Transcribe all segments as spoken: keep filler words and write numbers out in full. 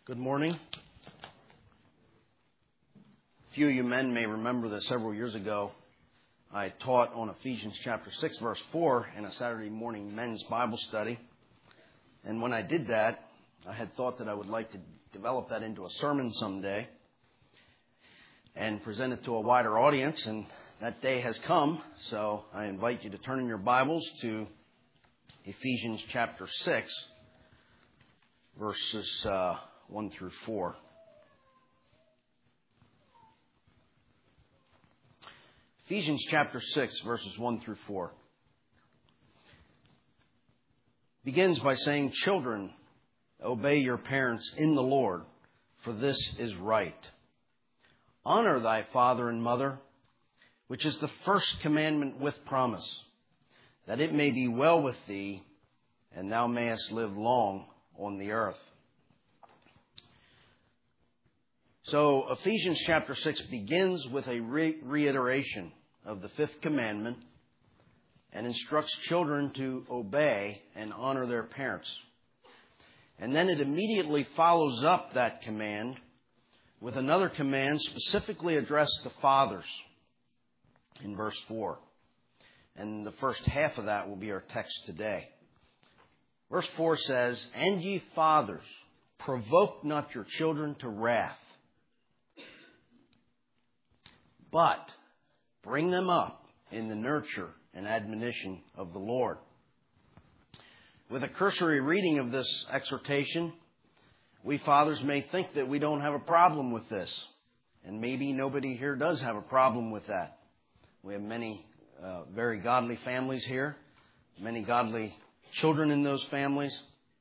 Good morning. A few of you men may remember that several years ago I taught on Ephesians chapter six, verse four in a Saturday morning men's Bible study. And when I did that, I had thought that I would like to develop that into a sermon someday and present it to a wider audience. And that day has come, so I invite you to turn in your Bibles to Ephesians chapter six, verses uh, one through four. Ephesians chapter six, verses one through four. Begins by saying, "Children, obey your parents in the Lord, for this is right. Honor thy father and mother, which is the first commandment with promise, that it may be well with thee, and thou mayest live long on the earth." So Ephesians chapter six begins with a re- reiteration of the fifth commandment and instructs children to obey and honor their parents. And then it immediately follows up that command with another command specifically addressed to fathers in verse four. And the first half of that will be our text today. Verse four says, "And ye fathers, provoke not your children to wrath, but bring them up in the nurture and admonition of the Lord." With a cursory reading of this exhortation, we fathers may think that we don't have a problem with this. And maybe nobody here does have a problem with that. We have many uh, very godly families here, many godly children in those families.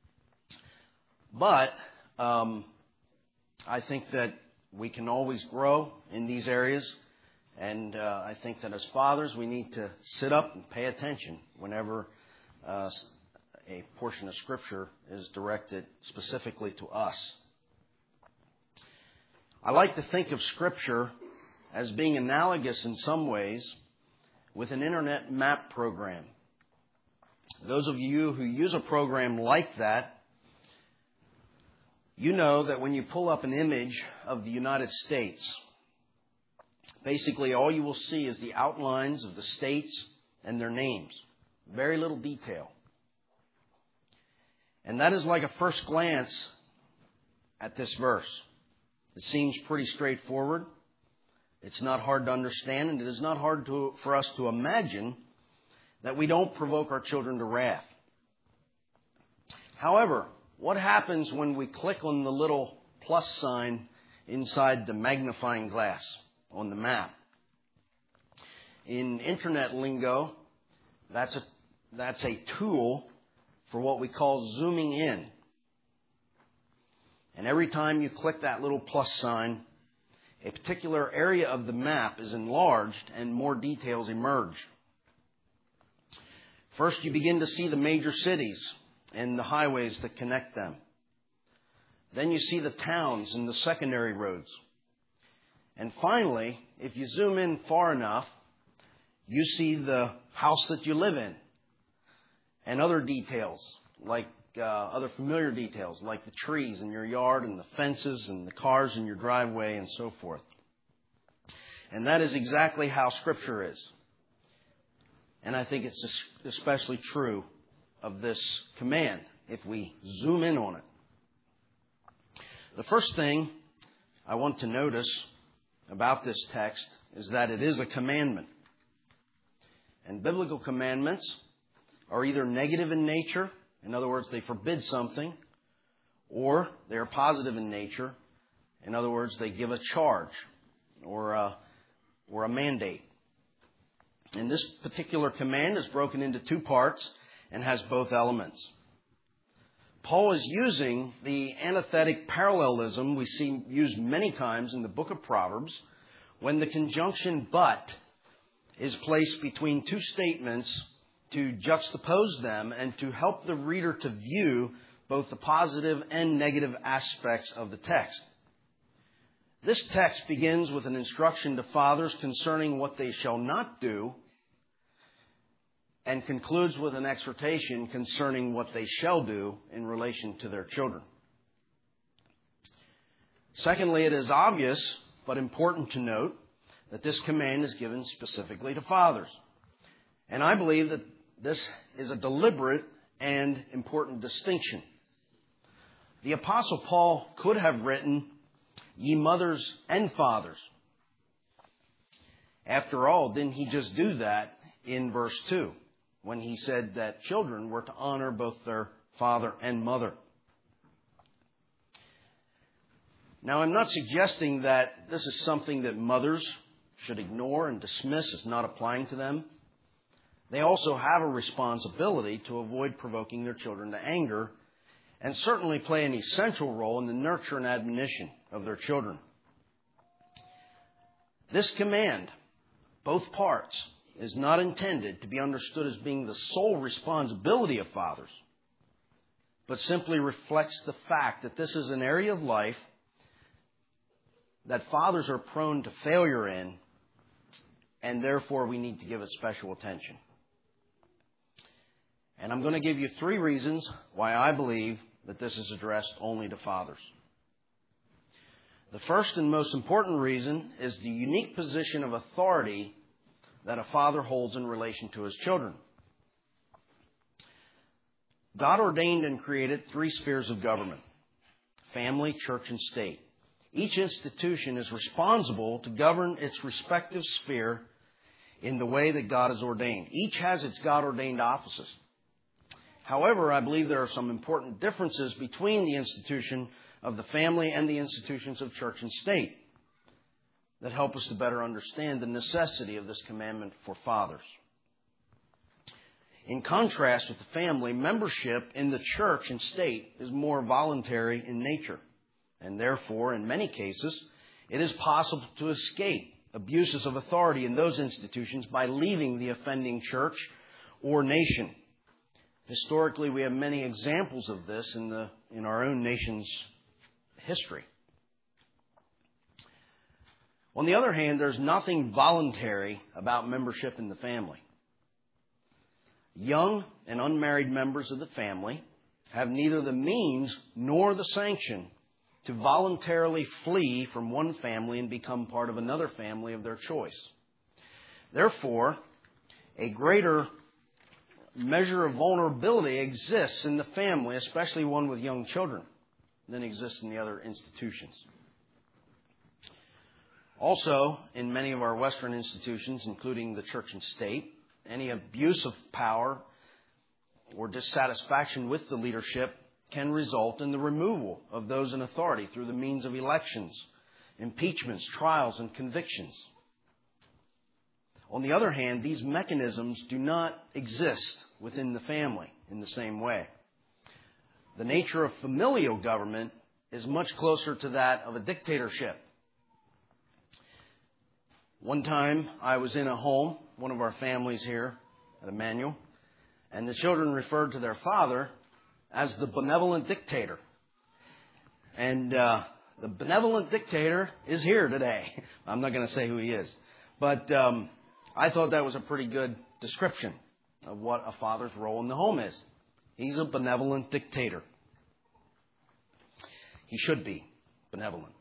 But um, I think that we can always grow in these areas. And uh, I think that as fathers, we need to sit up and pay attention whenever uh, a portion of Scripture is directed specifically to us. I like to think of Scripture as being analogous in some ways with an internet map program. Those of you who use a program like that, you know that when you pull up an image of the United States, basically, all you will see is the outlines of the states and their names. Very little detail. And that is like a first glance at this verse. It seems pretty straightforward. It's not hard to understand, and it is not hard to, for us to imagine that we don't provoke our children to wrath. However, what happens when we click on the little plus sign inside the magnifying glass on the map? In internet lingo, that's a that's a tool for what we call zooming in. And every time you click that little plus sign, a particular area of the map is enlarged and more details emerge. First, you begin to see the major cities and the highways that connect them. Then you see the towns and the secondary roads. And finally, if you zoom in far enough, you see the house that you live in and other details, like uh, other familiar details, like the trees in your yard and the fences and the cars in your driveway and so forth. And that is exactly how Scripture is. And I think it's especially true of this command if we zoom in on it. The first thing I want to notice about this text is that it is a commandment. And biblical commandments are either negative in nature, in other words, they forbid something, or they are positive in nature, in other words, they give a charge or a, or a mandate. And this particular command is broken into two parts and has both elements. Paul is using the antithetic parallelism we see used many times in the book of Proverbs when the conjunction but is placed between two statements to juxtapose them and to help the reader to view both the positive and negative aspects of the text. This text begins with an instruction to fathers concerning what they shall not do and concludes with an exhortation concerning what they shall do in relation to their children. Secondly, it is obvious but important to note that this command is given specifically to fathers. And I believe that this is a deliberate and important distinction. The Apostle Paul could have written, "Ye mothers and fathers." After all, didn't he just do that in verse two when he said that children were to honor both their father and mother? Now, I'm not suggesting that this is something that mothers should ignore and dismiss as not applying to them. They also have a responsibility to avoid provoking their children to anger and certainly play an essential role in the nurture and admonition of their children. This command, both parts, is not intended to be understood as being the sole responsibility of fathers, but simply reflects the fact that this is an area of life that fathers are prone to failure in, and therefore we need to give it special attention. And I'm going to give you three reasons why I believe that this is addressed only to fathers. The first and most important reason is the unique position of authority that a father holds in relation to his children. God ordained and created three spheres of government: family, church, and state. Each institution is responsible to govern its respective sphere in the way that God has ordained. Each has its God-ordained offices. However, I believe there are some important differences between the institution of the family and the institutions of church and state that help us to better understand the necessity of this commandment for fathers. In contrast with the family, membership in the church and state is more voluntary in nature, and therefore, in many cases, it is possible to escape abuses of authority in those institutions by leaving the offending church or nation. Historically, we have many examples of this in the in our own nation's history. On the other hand, there's nothing voluntary about membership in the family. Young and unmarried members of the family have neither the means nor the sanction to voluntarily flee from one family and become part of another family of their choice. Therefore, a greater measure of vulnerability exists in the family, especially one with young children, than exists in the other institutions. Also, in many of our Western institutions, including the church and state, any abuse of power or dissatisfaction with the leadership can result in the removal of those in authority through the means of elections, impeachments, trials, and convictions. On the other hand, these mechanisms do not exist within the family in the same way. The nature of familial government is much closer to that of a dictatorship. One time I was in a home, one of our families here at Emmanuel, and the children referred to their father as the benevolent dictator. And uh, the benevolent dictator is here today. I'm not going to say who he is. But um, I thought that was a pretty good description of what a father's role in the home is. He's a benevolent dictator. He should be benevolent.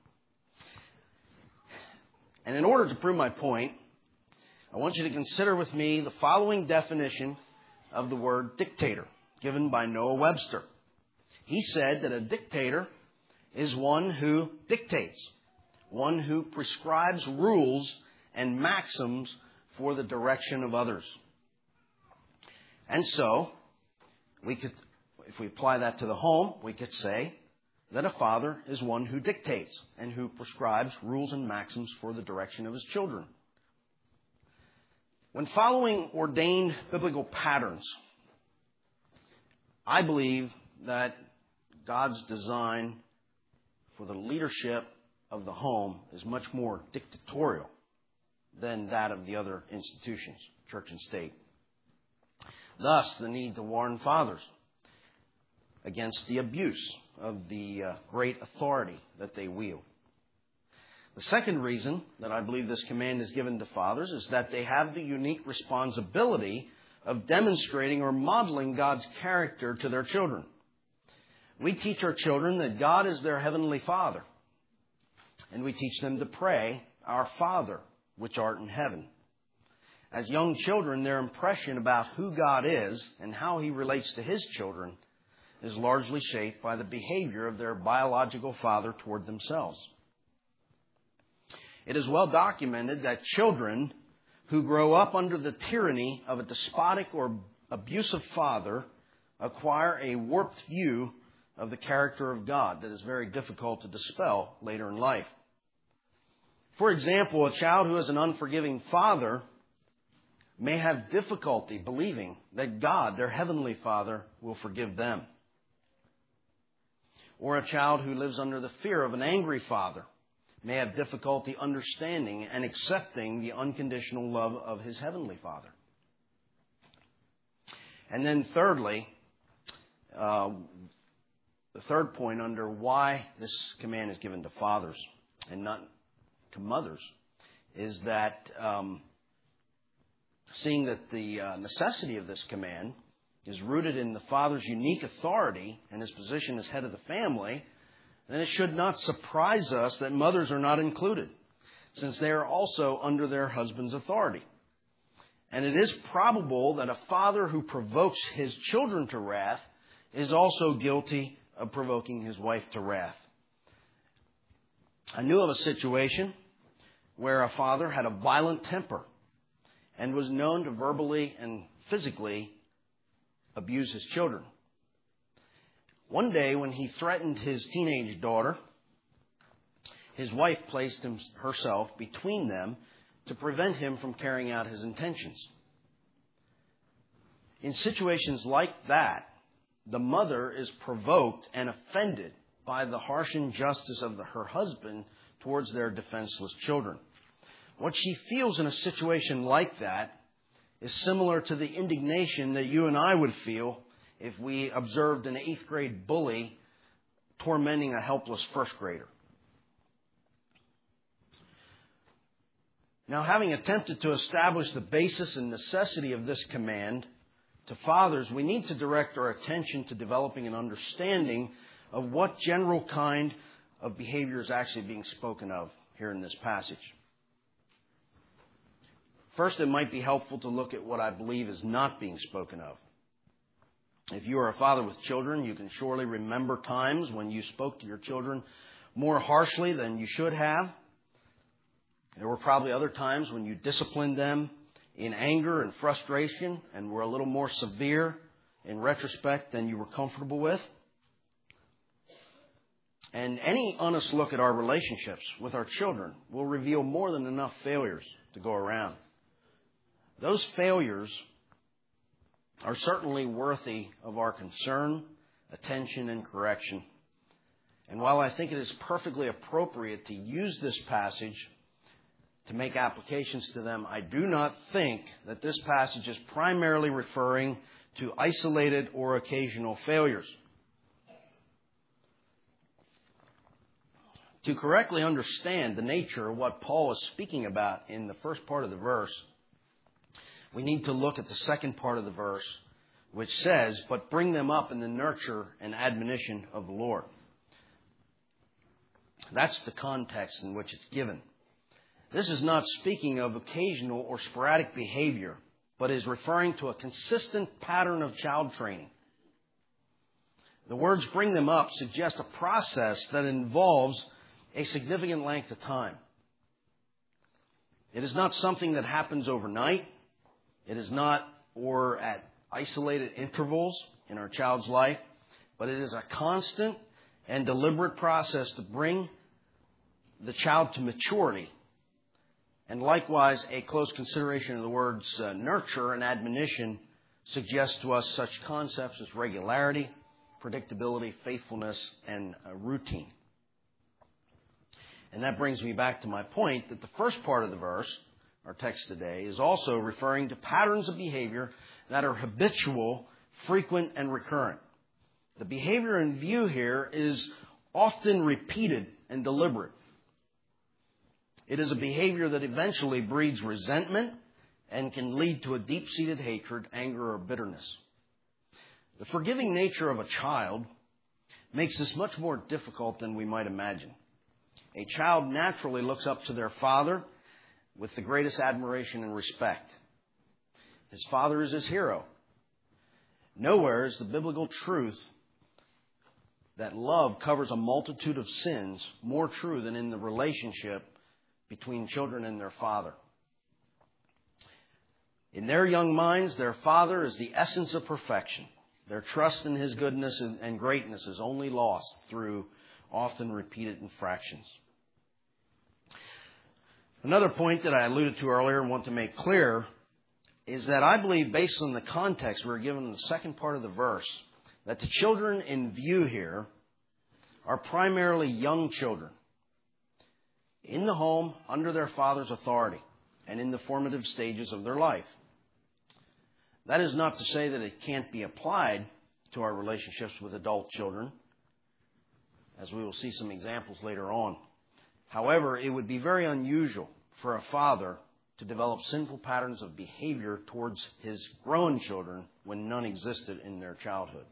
And in order to prove my point, I want you to consider with me the following definition of the word dictator, given by Noah Webster. He said that a dictator is one who dictates, one who prescribes rules and maxims for the direction of others. And so, we could, if we apply that to the home, we could say that a father is one who dictates and who prescribes rules and maxims for the direction of his children. When following ordained biblical patterns, I believe that God's design for the leadership of the home is much more dictatorial than that of the other institutions, church and state. Thus, the need to warn fathers against the abuse of the uh, great authority that they wield. The second reason that I believe this command is given to fathers is that they have the unique responsibility of demonstrating or modeling God's character to their children. We teach our children that God is their heavenly Father, And we teach them to pray, "Our Father, which art in heaven." As young children, their impression about who God is and how He relates to His children is largely shaped by the behavior of their biological father toward themselves. It is well documented that children who grow up under the tyranny of a despotic or abusive father acquire a warped view of the character of God that is very difficult to dispel later in life. For example, a child who has an unforgiving father may have difficulty believing that God, their heavenly Father, will forgive them. Or a child who lives under the fear of an angry father may have difficulty understanding and accepting the unconditional love of his heavenly Father. And then thirdly, uh, the third point under why this command is given to fathers and not to mothers is that um, seeing that the uh, necessity of this command is rooted in the father's unique authority and his position as head of the family, then it should not surprise us that mothers are not included, since they are also under their husband's authority. And it is probable that a father who provokes his children to wrath is also guilty of provoking his wife to wrath. I knew of a situation where a father had a violent temper and was known to verbally and physically abuse his children. One day, when he threatened his teenage daughter, his wife placed him, herself between them to prevent him from carrying out his intentions. In situations like that, the mother is provoked and offended by the harsh injustice of the, her husband towards their defenseless children. What she feels in a situation like that is similar to the indignation that you and I would feel if we observed an eighth grade bully tormenting a helpless first grader. Now, having attempted to establish the basis and necessity of this command to fathers, we need to direct our attention to developing an understanding of what general kind of behavior is actually being spoken of here in this passage. First, it might be helpful to look at what I believe is not being spoken of. If you are a father with children, you can surely remember times when you spoke to your children more harshly than you should have. There were probably other times when you disciplined them in anger and frustration and were a little more severe in retrospect than you were comfortable with. And any honest look at our relationships with our children will reveal more than enough failures to go around. Those failures are certainly worthy of our concern, attention, and correction. And while I think it is perfectly appropriate to use this passage to make applications to them, I do not think that this passage is primarily referring to isolated or occasional failures. To correctly understand the nature of what Paul is speaking about in the first part of the verse, we need to look at the second part of the verse, which says, "But bring them up in the nurture and admonition of the Lord." That's the context in which it's given. This is not speaking of occasional or sporadic behavior, but is referring to a consistent pattern of child training. The words "bring them up" suggest a process that involves a significant length of time. It is not something that happens overnight. It is not or at isolated intervals in our child's life, but it is a constant and deliberate process to bring the child to maturity. And likewise, a close consideration of the words uh, nurture and admonition suggests to us such concepts as regularity, predictability, faithfulness, and uh, routine. And that brings me back to my point that the first part of the verse, our text today, is also referring to patterns of behavior that are habitual, frequent, and recurrent. The behavior in view here is often repeated and deliberate. It is a behavior that eventually breeds resentment and can lead to a deep-seated hatred, anger, or bitterness. The forgiving nature of a child makes this much more difficult than we might imagine. a child naturally looks up to their father with the greatest admiration and respect. His father is his hero. Nowhere is the biblical truth that love covers a multitude of sins more true than in the relationship between children and their father. In their young minds, their father is the essence of perfection. Their trust in his goodness and greatness is only lost through often repeated infractions. Another point that I alluded to earlier and want to make clear is that I believe, based on the context we're given in the second part of the verse, that the children in view here are primarily young children in the home under their father's authority and in the formative stages of their life. That is not to say that it can't be applied to our relationships with adult children, as we will see some examples later on. However, it would be very unusual for a father to develop sinful patterns of behavior towards his grown children when none existed in their childhood.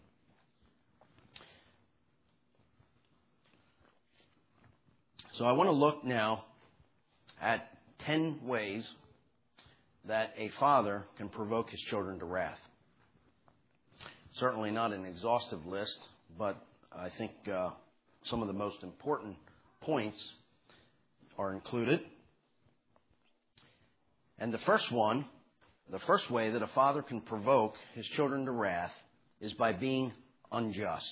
So I want to look now at ten ways that a father can provoke his children to wrath. Certainly not an exhaustive list, but I think uh, some of the most important points are included. And the first one, the first way that a father can provoke his children to wrath is by being unjust.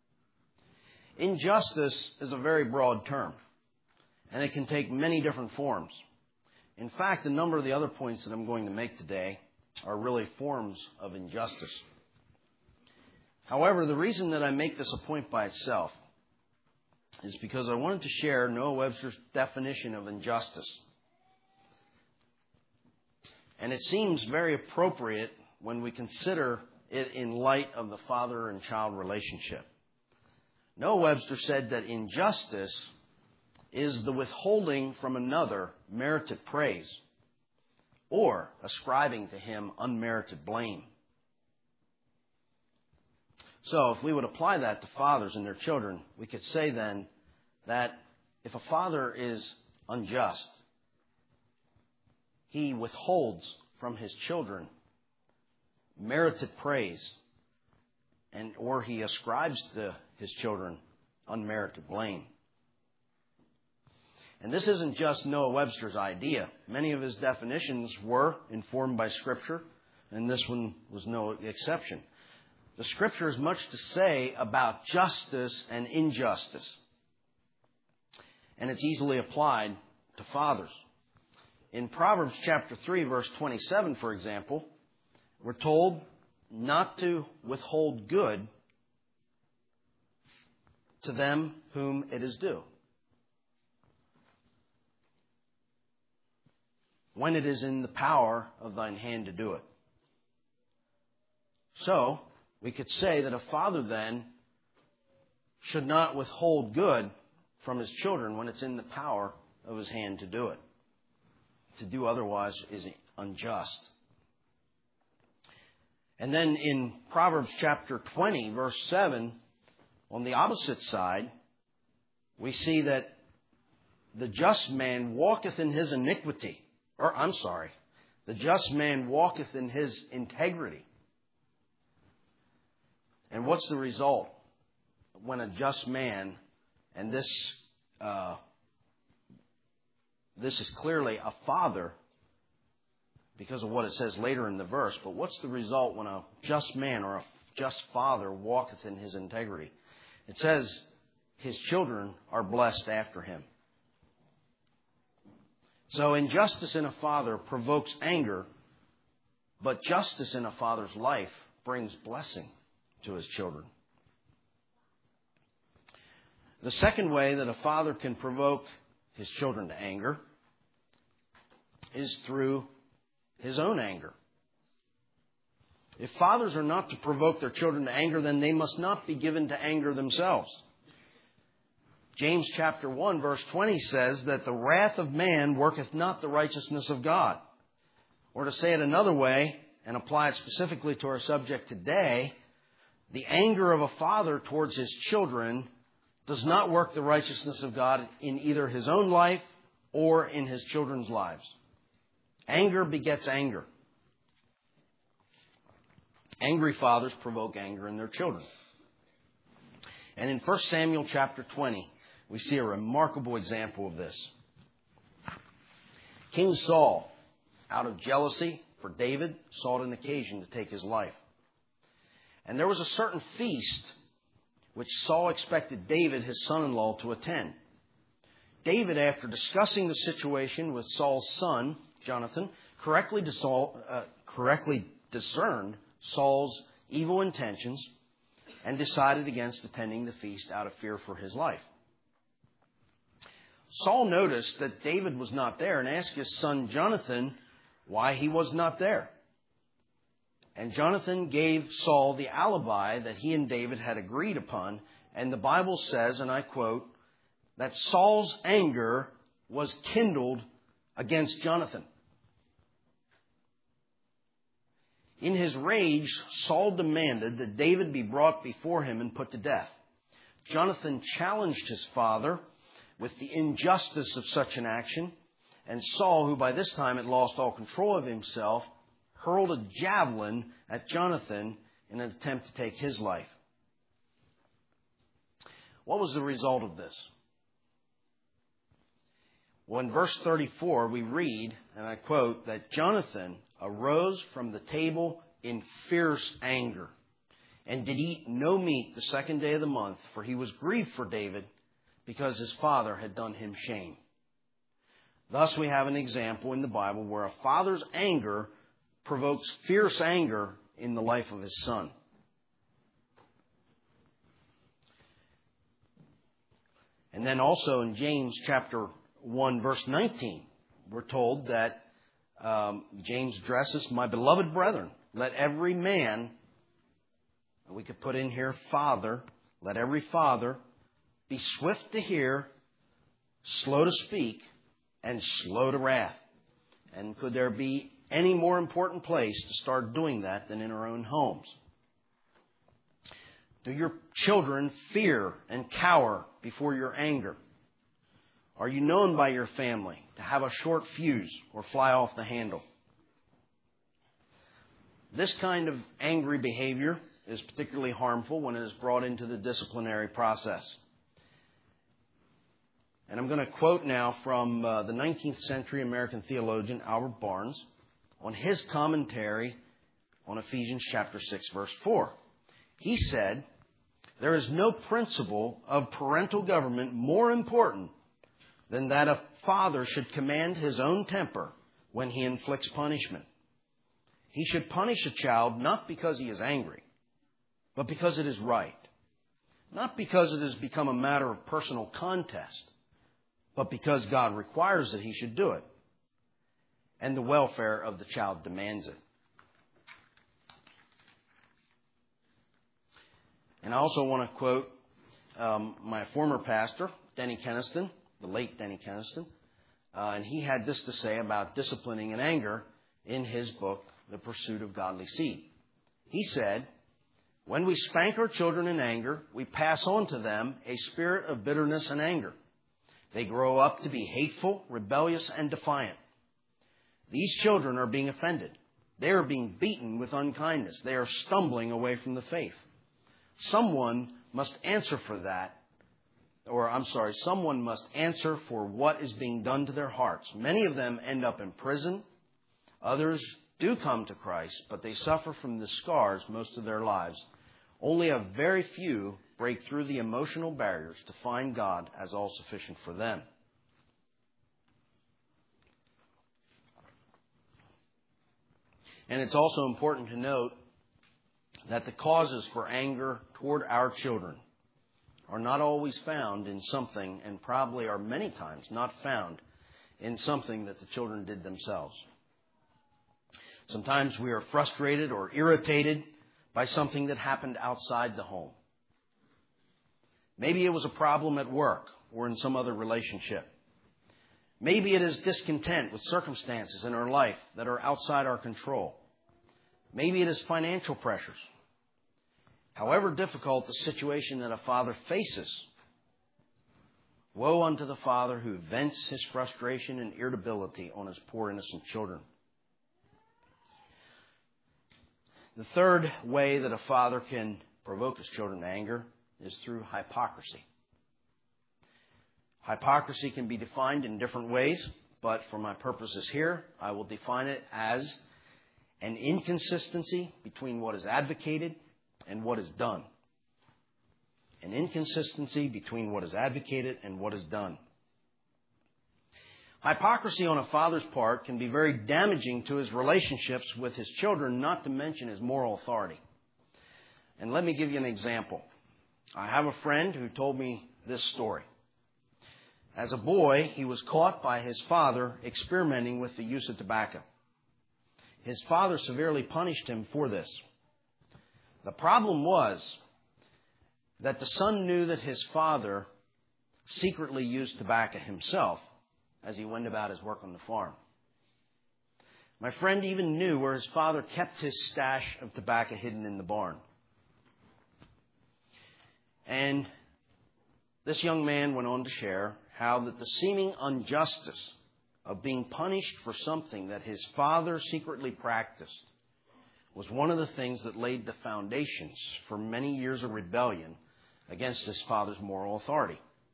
Injustice is a very broad term, and it can take many different forms. In fact, a number of the other points that I'm going to make today are really forms of injustice. However, the reason that I make this a point by itself is because I wanted to share Noah Webster's definition of injustice. And it seems very appropriate when we consider it in light of the father and child relationship. Noah Webster said that injustice is the withholding from another merited praise or ascribing to him unmerited blame. So if we would apply that to fathers and their children, we could say then that if a father is unjust, he withholds from his children merited praise, and or he ascribes to his children unmerited blame. And this isn't just Noah Webster's idea. Many of his definitions were informed by Scripture, and this one was no exception. The Scripture has much to say about justice and injustice, and it's easily applied to fathers. In Proverbs chapter three, verse twenty-seven, for example, we're told not to withhold good to them whom it is due, when it is in the power of thine hand to do it. So, we could say that a father then should not withhold good from his children when it's in the power of his hand to do it. To do otherwise is unjust. And then in Proverbs chapter twenty, verse seven, on the opposite side, we see that the just man walketh in his iniquity. Or, I'm sorry, the just man walketh in his integrity. And what's the result when a just man, and this uh, this is clearly a father because of what it says later in the verse, but what's the result when a just man or a just father walketh in his integrity? It says his children are blessed after him. So injustice in a father provokes anger, but justice in a father's life brings blessing to his children. The second way that a father can provoke his children to anger is through his own anger. If fathers are not to provoke their children to anger, then they must not be given to anger themselves. James chapter one, verse twenty says that the wrath of man worketh not the righteousness of God. Or to say it another way, and apply it specifically to our subject today, the anger of a father towards his children does not work the righteousness of God in either his own life or in his children's lives. Anger begets anger. Angry fathers provoke anger in their children. And in First Samuel chapter twenty, we see a remarkable example of this. King Saul, out of jealousy for David, sought an occasion to take his life. And there was a certain feast which Saul expected David, his son-in-law, to attend. David, after discussing the situation with Saul's son, Jonathan, correctly, disol- uh, correctly discerned Saul's evil intentions and decided against attending the feast out of fear for his life. Saul noticed that David was not there and asked his son Jonathan why he was not there. And Jonathan gave Saul the alibi that he and David had agreed upon. And the Bible says, and I quote, that Saul's anger was kindled against Jonathan. In his rage, Saul demanded that David be brought before him and put to death. Jonathan challenged his father with the injustice of such an action, and Saul, who by this time had lost all control of himself, hurled a javelin at Jonathan in an attempt to take his life. What was the result of this? Well, in verse thirty-four, we read, and I quote, that Jonathan arose from the table in fierce anger and did eat no meat the second day of the month, for he was grieved for David because his father had done him shame. Thus we have an example in the Bible where a father's anger provokes fierce anger in the life of his son. And then also in James chapter one, verse nineteen, we're told that um, James addresses, my beloved brethren, let every man, and we could put in here father, let every father be swift to hear, slow to speak, and slow to wrath. And could there be any more important place to start doing that than in our own homes? Do your children fear and cower before your anger? Are you known by your family to have a short fuse or fly off the handle? This kind of angry behavior is particularly harmful when it is brought into the disciplinary process. And I'm going to quote now from uh, the nineteenth century American theologian Albert Barnes on his commentary on Ephesians chapter six, verse four. He said, there is no principle of parental government more important than that a father should command his own temper when he inflicts punishment. He should punish a child not because he is angry, but because it is right. Not because it has become a matter of personal contest, but because God requires that he should do it, and the welfare of the child demands it. And I also want to quote um, my former pastor, Denny Keniston, the late Denny Keniston, uh, and he had this to say about disciplining in anger in his book, The Pursuit of Godly Seed. He said, when we spank our children in anger, we pass on to them a spirit of bitterness and anger. They grow up to be hateful, rebellious, and defiant. These children are being offended. They are being beaten with unkindness. They are stumbling away from the faith. Someone must answer for that. Or, I'm sorry, someone must answer for what is being done to their hearts. Many of them end up in prison. Others do come to Christ, but they suffer from the scars most of their lives. Only a very few break through the emotional barriers to find God as all sufficient for them. And it's also important to note that the causes for anger toward our children are not always found in something, and probably are many times not found in something that the children did themselves. Sometimes we are frustrated or irritated by something that happened outside the home. Maybe it was a problem at work or in some other relationship. Maybe it is discontent with circumstances in our life that are outside our control. Maybe it is financial pressures. However difficult the situation that a father faces, Woe unto the father who vents his frustration and irritability on his poor innocent children. The third way that a father can provoke his children to anger is through hypocrisy. Hypocrisy can be defined in different ways, but for my purposes here, I will define it as an inconsistency between what is advocated and what is done. An inconsistency between what is advocated and what is done. Hypocrisy on a father's part can be very damaging to his relationships with his children, not to mention his moral authority. And let me give you an example. I have a friend who told me this story. As a boy, he was caught by his father experimenting with the use of tobacco. His father severely punished him for this. The problem was that the son knew that his father secretly used tobacco himself as he went about his work on the farm. My friend even knew where his father kept his stash of tobacco hidden in the barn. And this young man went on to share how that the seeming injustice of being punished for something that his father secretly practiced was one of the things that laid the foundations for many years of rebellion against his father's moral authority.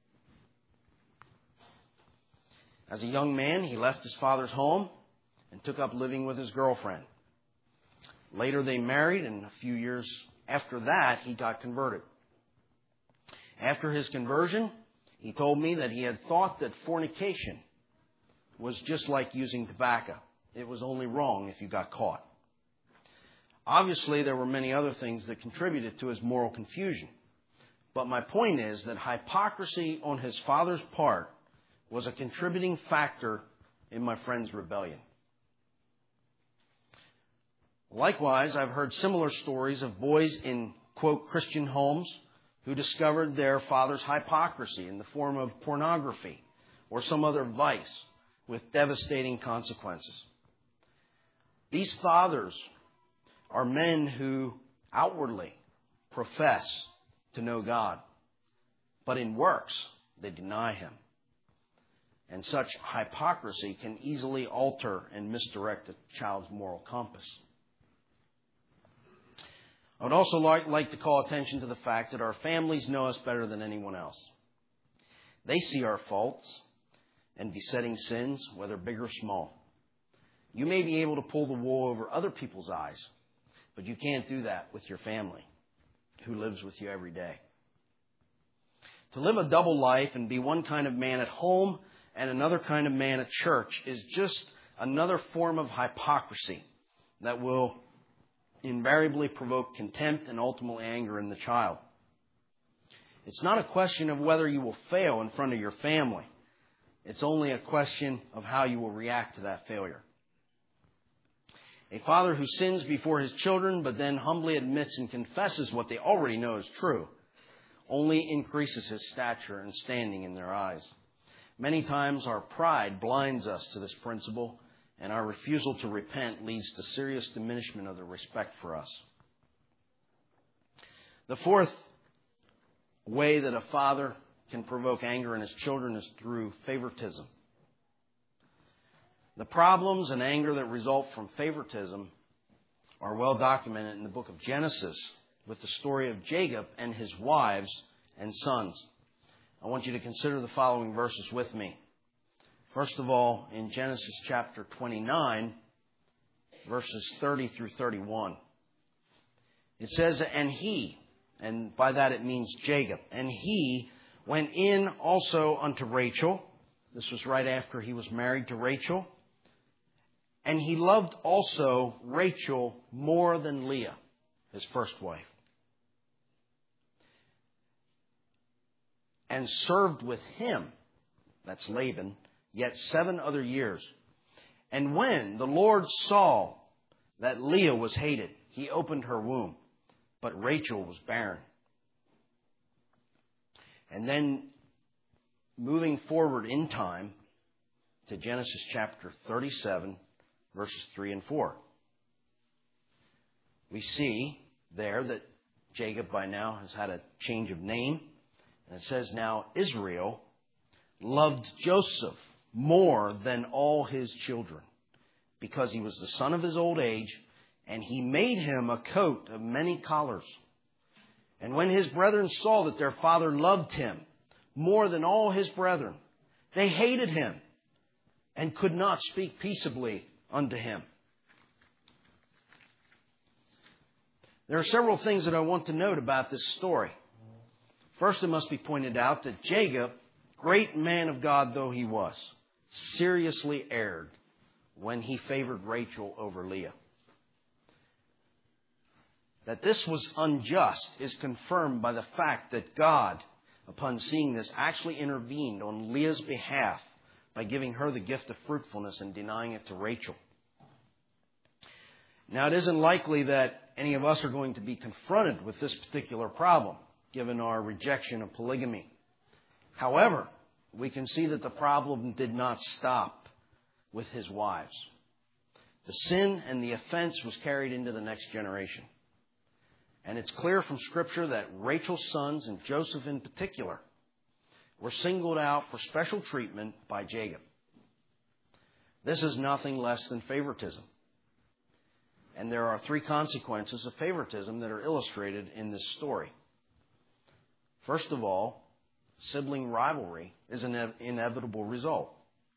As a young man, he left his father's home and took up living with his girlfriend. Later they married, and a few years after that, he got converted. After his conversion, he told me that he had thought that fornication was just like using tobacco. It was only wrong if you got caught. Obviously, there were many other things that contributed to his moral confusion. But my point is that hypocrisy on his father's part was a contributing factor in my friend's rebellion. Likewise, I've heard similar stories of boys in, quote, Christian homes who discovered their father's hypocrisy in the form of pornography or some other vice with devastating consequences. These fathers are men who outwardly profess to know God, but in works they deny Him. And such hypocrisy can easily alter and misdirect a child's moral compass. I would also like, like to call attention to the fact that our families know us better than anyone else. They see our faults and besetting sins, whether big or small. You may be able to pull the wool over other people's eyes, but you can't do that with your family, who lives with you every day. To live a double life and be one kind of man at home and another kind of man at church is just another form of hypocrisy that will invariably provoke contempt and ultimately anger in the child. It's not a question of whether you will fail in front of your family. It's only a question of how you will react to that failure. A father who sins before his children but then humbly admits and confesses what they already know is true only increases his stature and standing in their eyes. Many times our pride blinds us to this principle, and our refusal to repent leads to serious diminishment of the respect for us. The fourth way that a father can provoke anger in his children is through favoritism. The problems and anger that result from favoritism are well documented in the book of Genesis with the story of Jacob and his wives and sons. I want you to consider the following verses with me. First of all, in Genesis chapter twenty-nine, verses thirty through thirty-one. It says, and he, and by that it means Jacob, and he went in also unto Rachel. This was right after he was married to Rachel. And he loved also Rachel more than Leah, his first wife. And served with him, that's Laban, yet seven other years. And when the Lord saw that Leah was hated, he opened her womb, but Rachel was barren. And then moving forward in time to Genesis chapter thirty-seven, verses three and four. We see there that Jacob by now has had a change of name. And it says now Israel, loved Joseph more than all his children, because he was the son of his old age, and he made him a coat of many collars. And when his brethren saw that their father loved him more than all his brethren, they hated him and could not speak peaceably unto him. There are several things that I want to note about this story. First, it must be pointed out that Jacob, great man of God though he was, seriously erred when he favored Rachel over Leah. That this was unjust is confirmed by the fact that God, upon seeing this, actually intervened on Leah's behalf by giving her the gift of fruitfulness and denying it to Rachel. Now, it isn't likely that any of us are going to be confronted with this particular problem, given our rejection of polygamy. However, we can see that the problem did not stop with his wives. The sin and the offense was carried into the next generation. And it's clear from Scripture that Rachel's sons, and Joseph in particular, were singled out for special treatment by Jacob. This is nothing less than favoritism. And there are three consequences of favoritism that are illustrated in this story. First of all, sibling rivalry is an inevitable result.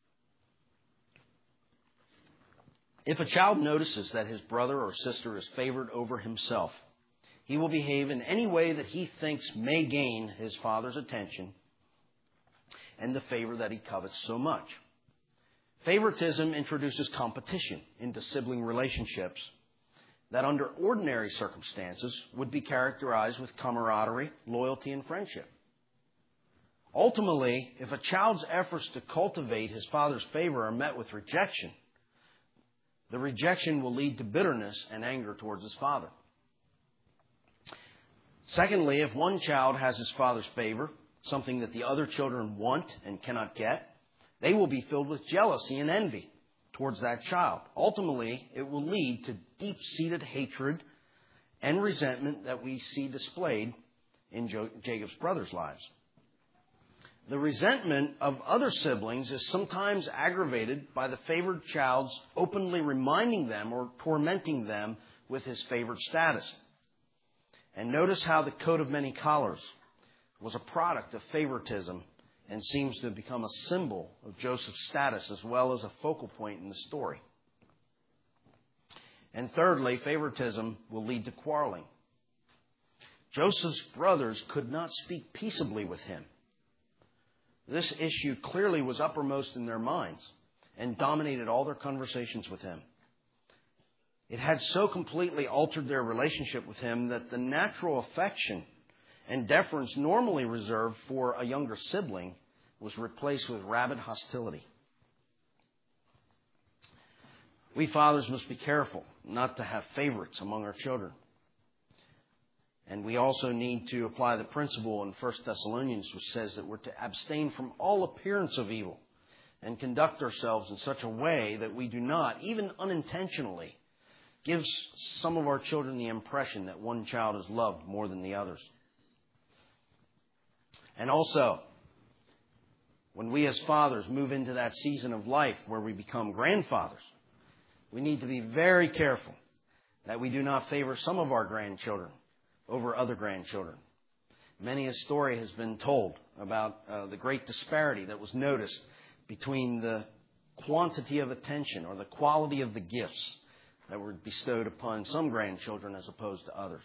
If a child notices that his brother or sister is favored over himself, he will behave in any way that he thinks may gain his father's attention and the favor that he covets so much. Favoritism introduces competition into sibling relationships that under ordinary circumstances would be characterized with camaraderie, loyalty, and friendship. Ultimately, if a child's efforts to cultivate his father's favor are met with rejection, the rejection will lead to bitterness and anger towards his father. Secondly, if one child has his father's favor, something that the other children want and cannot get, they will be filled with jealousy and envy towards that child. Ultimately, it will lead to deep-seated hatred and resentment that we see displayed in jo- Jacob's brothers' lives. The resentment of other siblings is sometimes aggravated by the favored child's openly reminding them or tormenting them with his favored status. And notice how the coat of many collars was a product of favoritism and seems to have become a symbol of Joseph's status as well as a focal point in the story. And thirdly, favoritism will lead to quarreling. Joseph's brothers could not speak peaceably with him. This issue clearly was uppermost in their minds and dominated all their conversations with him. It had so completely altered their relationship with him that the natural affection and deference normally reserved for a younger sibling was replaced with rabid hostility. We fathers must be careful not to have favorites among our children. And we also need to apply the principle in First Thessalonians, which says that we're to abstain from all appearance of evil and conduct ourselves in such a way that we do not, even unintentionally, give some of our children the impression that one child is loved more than the others. And also, when we as fathers move into that season of life where we become grandfathers, we need to be very careful that we do not favor some of our grandchildren over other grandchildren. Many a story has been told about uh, the great disparity that was noticed between the quantity of attention or the quality of the gifts that were bestowed upon some grandchildren as opposed to others.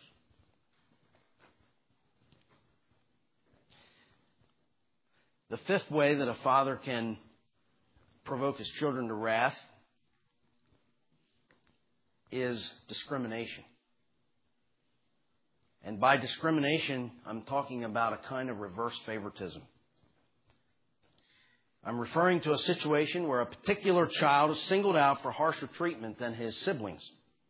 The fifth way that a father can provoke his children to wrath is discrimination. And by discrimination, I'm talking about a kind of reverse favoritism. I'm referring to a situation where a particular child is singled out for harsher treatment than his siblings.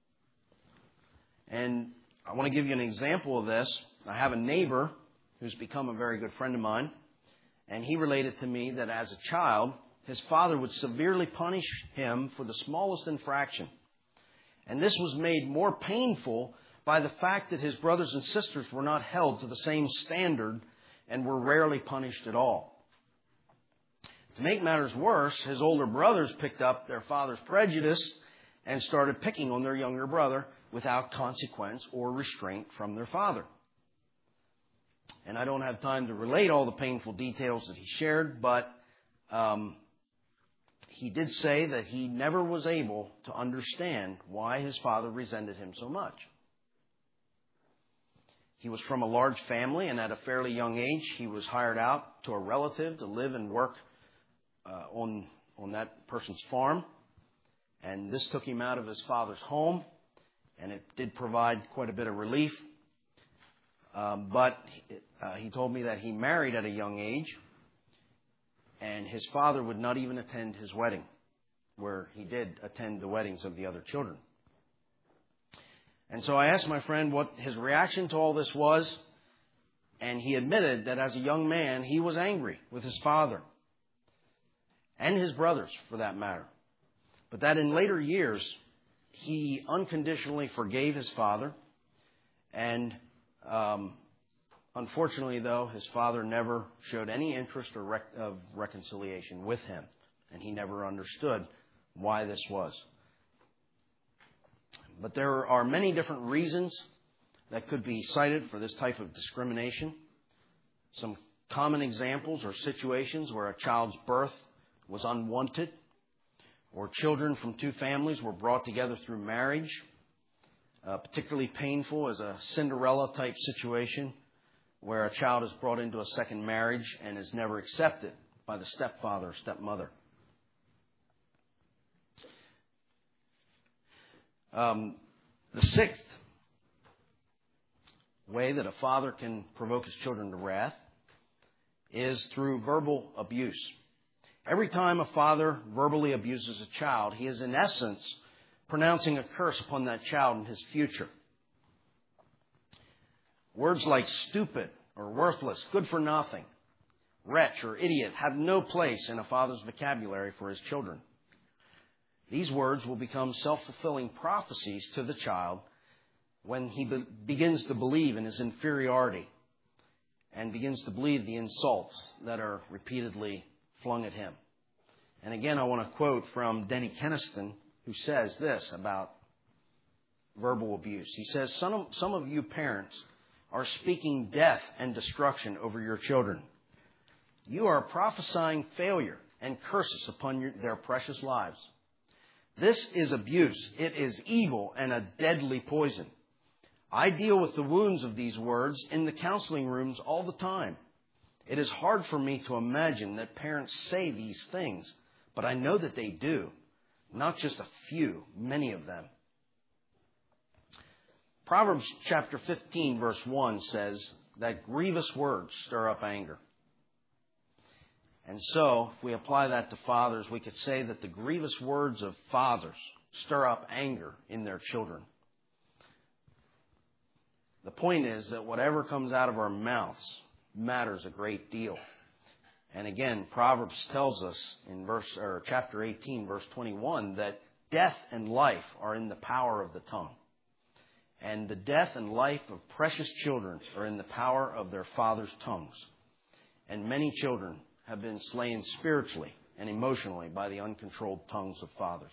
And I want to give you an example of this. I have a neighbor who's become a very good friend of mine, and he related to me that as a child, his father would severely punish him for the smallest infraction. And this was made more painful by the fact that his brothers and sisters were not held to the same standard and were rarely punished at all. To make matters worse, his older brothers picked up their father's prejudice and started picking on their younger brother without consequence or restraint from their father. And I don't have time to relate all the painful details that he shared, but um, he did say that he never was able to understand why his father resented him so much. He was from a large family, and at a fairly young age, he was hired out to a relative to live and work uh, on, on that person's farm. And this took him out of his father's home, and it did provide quite a bit of relief. Um, but uh, he told me that he married at a young age, and his father would not even attend his wedding, where he did attend the weddings of the other children. And so I asked my friend what his reaction to all this was, and he admitted that as a young man, he was angry with his father, and his brothers, for that matter. But that in later years, he unconditionally forgave his father, and um, unfortunately, though, his father never showed any interest or rec- of reconciliation with him, and he never understood why this was. But there are many different reasons that could be cited for this type of discrimination. Some common examples are situations where a child's birth was unwanted, or children from two families were brought together through marriage. Uh, particularly painful is a Cinderella-type situation where a child is brought into a second marriage and is never accepted by the stepfather or stepmother. Um, the sixth way that a father can provoke his children to wrath is through verbal abuse. Every time a father verbally abuses a child, he is in essence pronouncing a curse upon that child and his future. Words like stupid or worthless, good for nothing, wretch or idiot have no place in a father's vocabulary for his children. These words will become self-fulfilling prophecies to the child when he be- begins to believe in his inferiority and begins to believe the insults that are repeatedly flung at him. And again, I want to quote from Denny Keniston, who says this about verbal abuse. He says, some of, some of you parents are speaking death and destruction over your children. You are prophesying failure and curses upon your, their precious lives. This is abuse. It is evil and a deadly poison. I deal with the wounds of these words in the counseling rooms all the time. It is hard for me to imagine that parents say these things, but I know that they do. Not just a few, many of them. Proverbs chapter fifteen, verse one says that grievous words stir up anger. And so, if we apply that to fathers, we could say that the grievous words of fathers stir up anger in their children. The point is that whatever comes out of our mouths matters a great deal. And again, Proverbs tells us in verse or chapter eighteen, verse twenty-one, that death and life are in the power of the tongue. And the death and life of precious children are in the power of their fathers' tongues. And many children have been slain spiritually and emotionally by the uncontrolled tongues of fathers.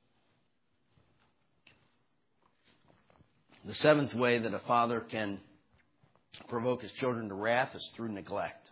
The seventh way that a father can provoke his children to wrath is through neglect.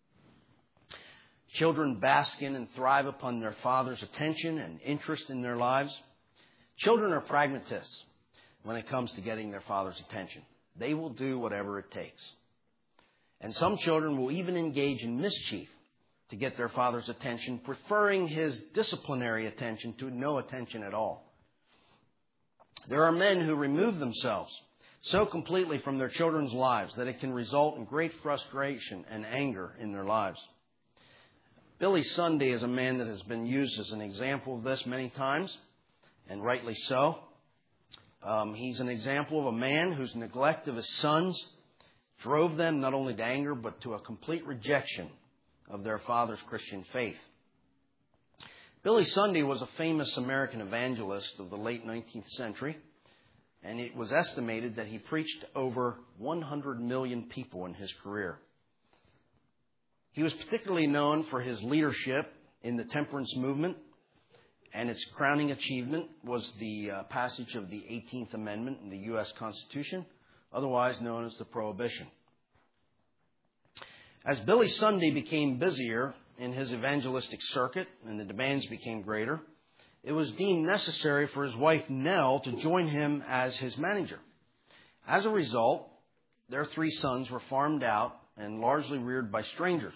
Children bask in and thrive upon their father's attention and interest in their lives. Children are pragmatists when it comes to getting their father's attention. They will do whatever it takes. And some children will even engage in mischief to get their father's attention, preferring his disciplinary attention to no attention at all. There are men who remove themselves so completely from their children's lives that it can result in great frustration and anger in their lives. Billy Sunday is a man that has been used as an example of this many times, and rightly so. Um, he's an example of a man whose neglect of his sons drove them not only to anger, but to a complete rejection of their father's Christian faith. Billy Sunday was a famous American evangelist of the late nineteenth century, and it was estimated that he preached over one hundred million people in his career. He was particularly known for his leadership in the temperance movement, and its crowning achievement was the uh, passage of the eighteenth Amendment in the U S Constitution, otherwise known as the Prohibition. As Billy Sunday became busier in his evangelistic circuit and the demands became greater, it was deemed necessary for his wife Nell to join him as his manager. As a result, their three sons were farmed out and largely reared by strangers.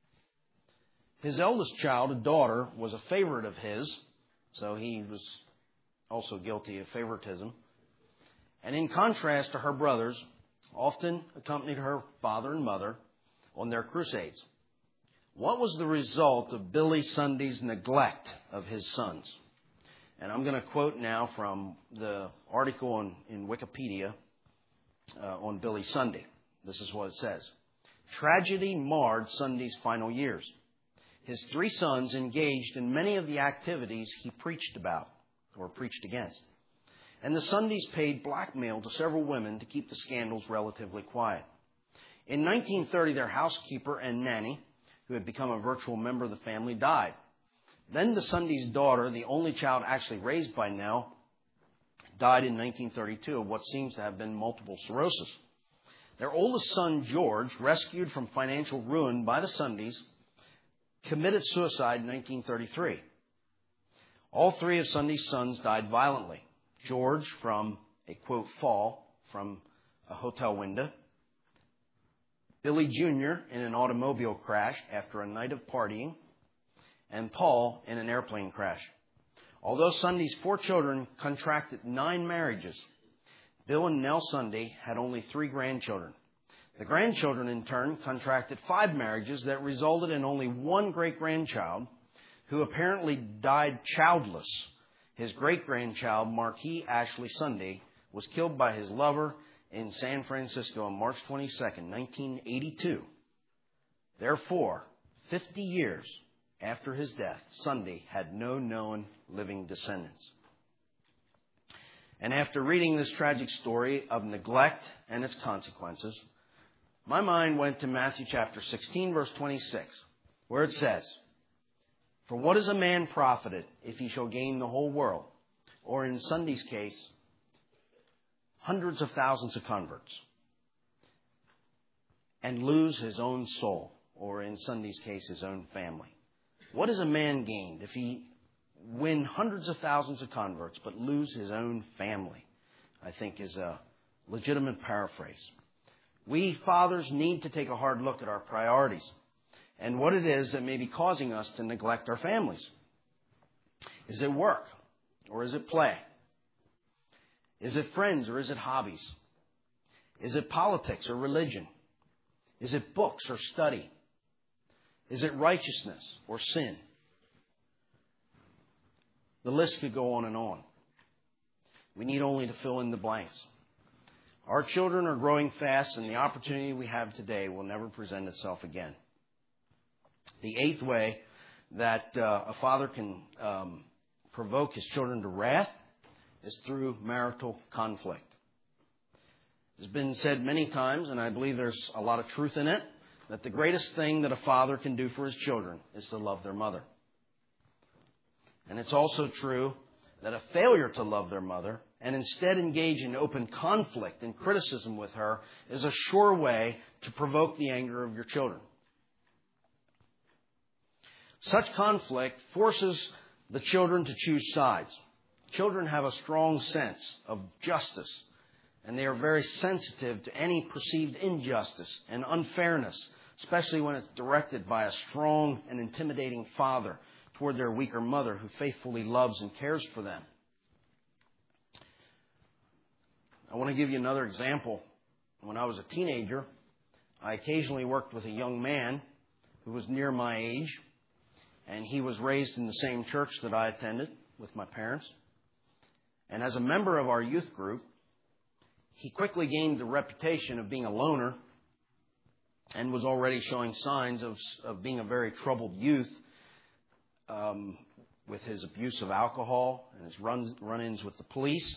His eldest child, a daughter, was a favorite of his, so he was also guilty of favoritism. And in contrast to her brothers, often accompanied her father and mother on their crusades. What was the result of Billy Sunday's neglect of his sons? And I'm going to quote now from the article on, in Wikipedia uh, on Billy Sunday. This is what it says. Tragedy marred Sunday's final years. His three sons engaged in many of the activities he preached about or preached against. And the Sundays paid blackmail to several women to keep the scandals relatively quiet. In nineteen thirty, their housekeeper and nanny, who had become a virtual member of the family, died. Then the Sundays' daughter, the only child actually raised by Nell, died in nineteen thirty-two of what seems to have been multiple sclerosis. Their oldest son, George, rescued from financial ruin by the Sundays, committed suicide in nineteen thirty-three. All three of Sunday's sons died violently. George from a, quote, fall from a hotel window. Billy Junior in an automobile crash after a night of partying. And Paul in an airplane crash. Although Sunday's four children contracted nine marriages, Bill and Nell Sunday had only three grandchildren. The grandchildren, in turn, contracted five marriages that resulted in only one great-grandchild, who apparently died childless. His great-grandchild, Marquis Ashley Sunday, was killed by his lover in San Francisco on March twenty-second, nineteen eighty-two. Therefore, fifty years after his death, Sunday had no known living descendants. And after reading this tragic story of neglect and its consequences, my mind went to Matthew chapter sixteen, verse twenty-six, where it says, "For what is a man profited if he shall gain the whole world?" Or in Sunday's case, hundreds of thousands of converts, and lose his own soul, or in Sunday's case, his own family. What is a man gained if he win hundreds of thousands of converts but lose his own family? I think is a legitimate paraphrase. We fathers need to take a hard look at our priorities and what it is that may be causing us to neglect our families. Is it work or is it play? Is it friends or is it hobbies? Is it politics or religion? Is it books or study? Is it righteousness or sin? The list could go on and on. We need only to fill in the blanks. Our children are growing fast, and the opportunity we have today will never present itself again. The eighth way that uh, a father can um, provoke his children to wrath is through marital conflict. It's been said many times, and I believe there's a lot of truth in it, that the greatest thing that a father can do for his children is to love their mother. And it's also true that a failure to love their mother and instead engage in open conflict and criticism with her is a sure way to provoke the anger of your children. Such conflict forces the children to choose sides. Children have a strong sense of justice, and they are very sensitive to any perceived injustice and unfairness, especially when it's directed by a strong and intimidating father toward their weaker mother who faithfully loves and cares for them. I want to give you another example. When I was a teenager, I occasionally worked with a young man who was near my age, and he was raised in the same church that I attended with my parents. And as a member of our youth group, he quickly gained the reputation of being a loner and was already showing signs of, of being a very troubled youth um, with his abuse of alcohol and his run, run-ins with the police.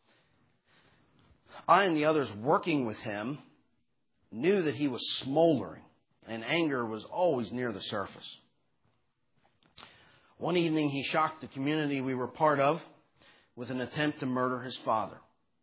I and the others working with him knew that he was smoldering, and anger was always near the surface. One evening, he shocked the community we were part of with an attempt to murder his father.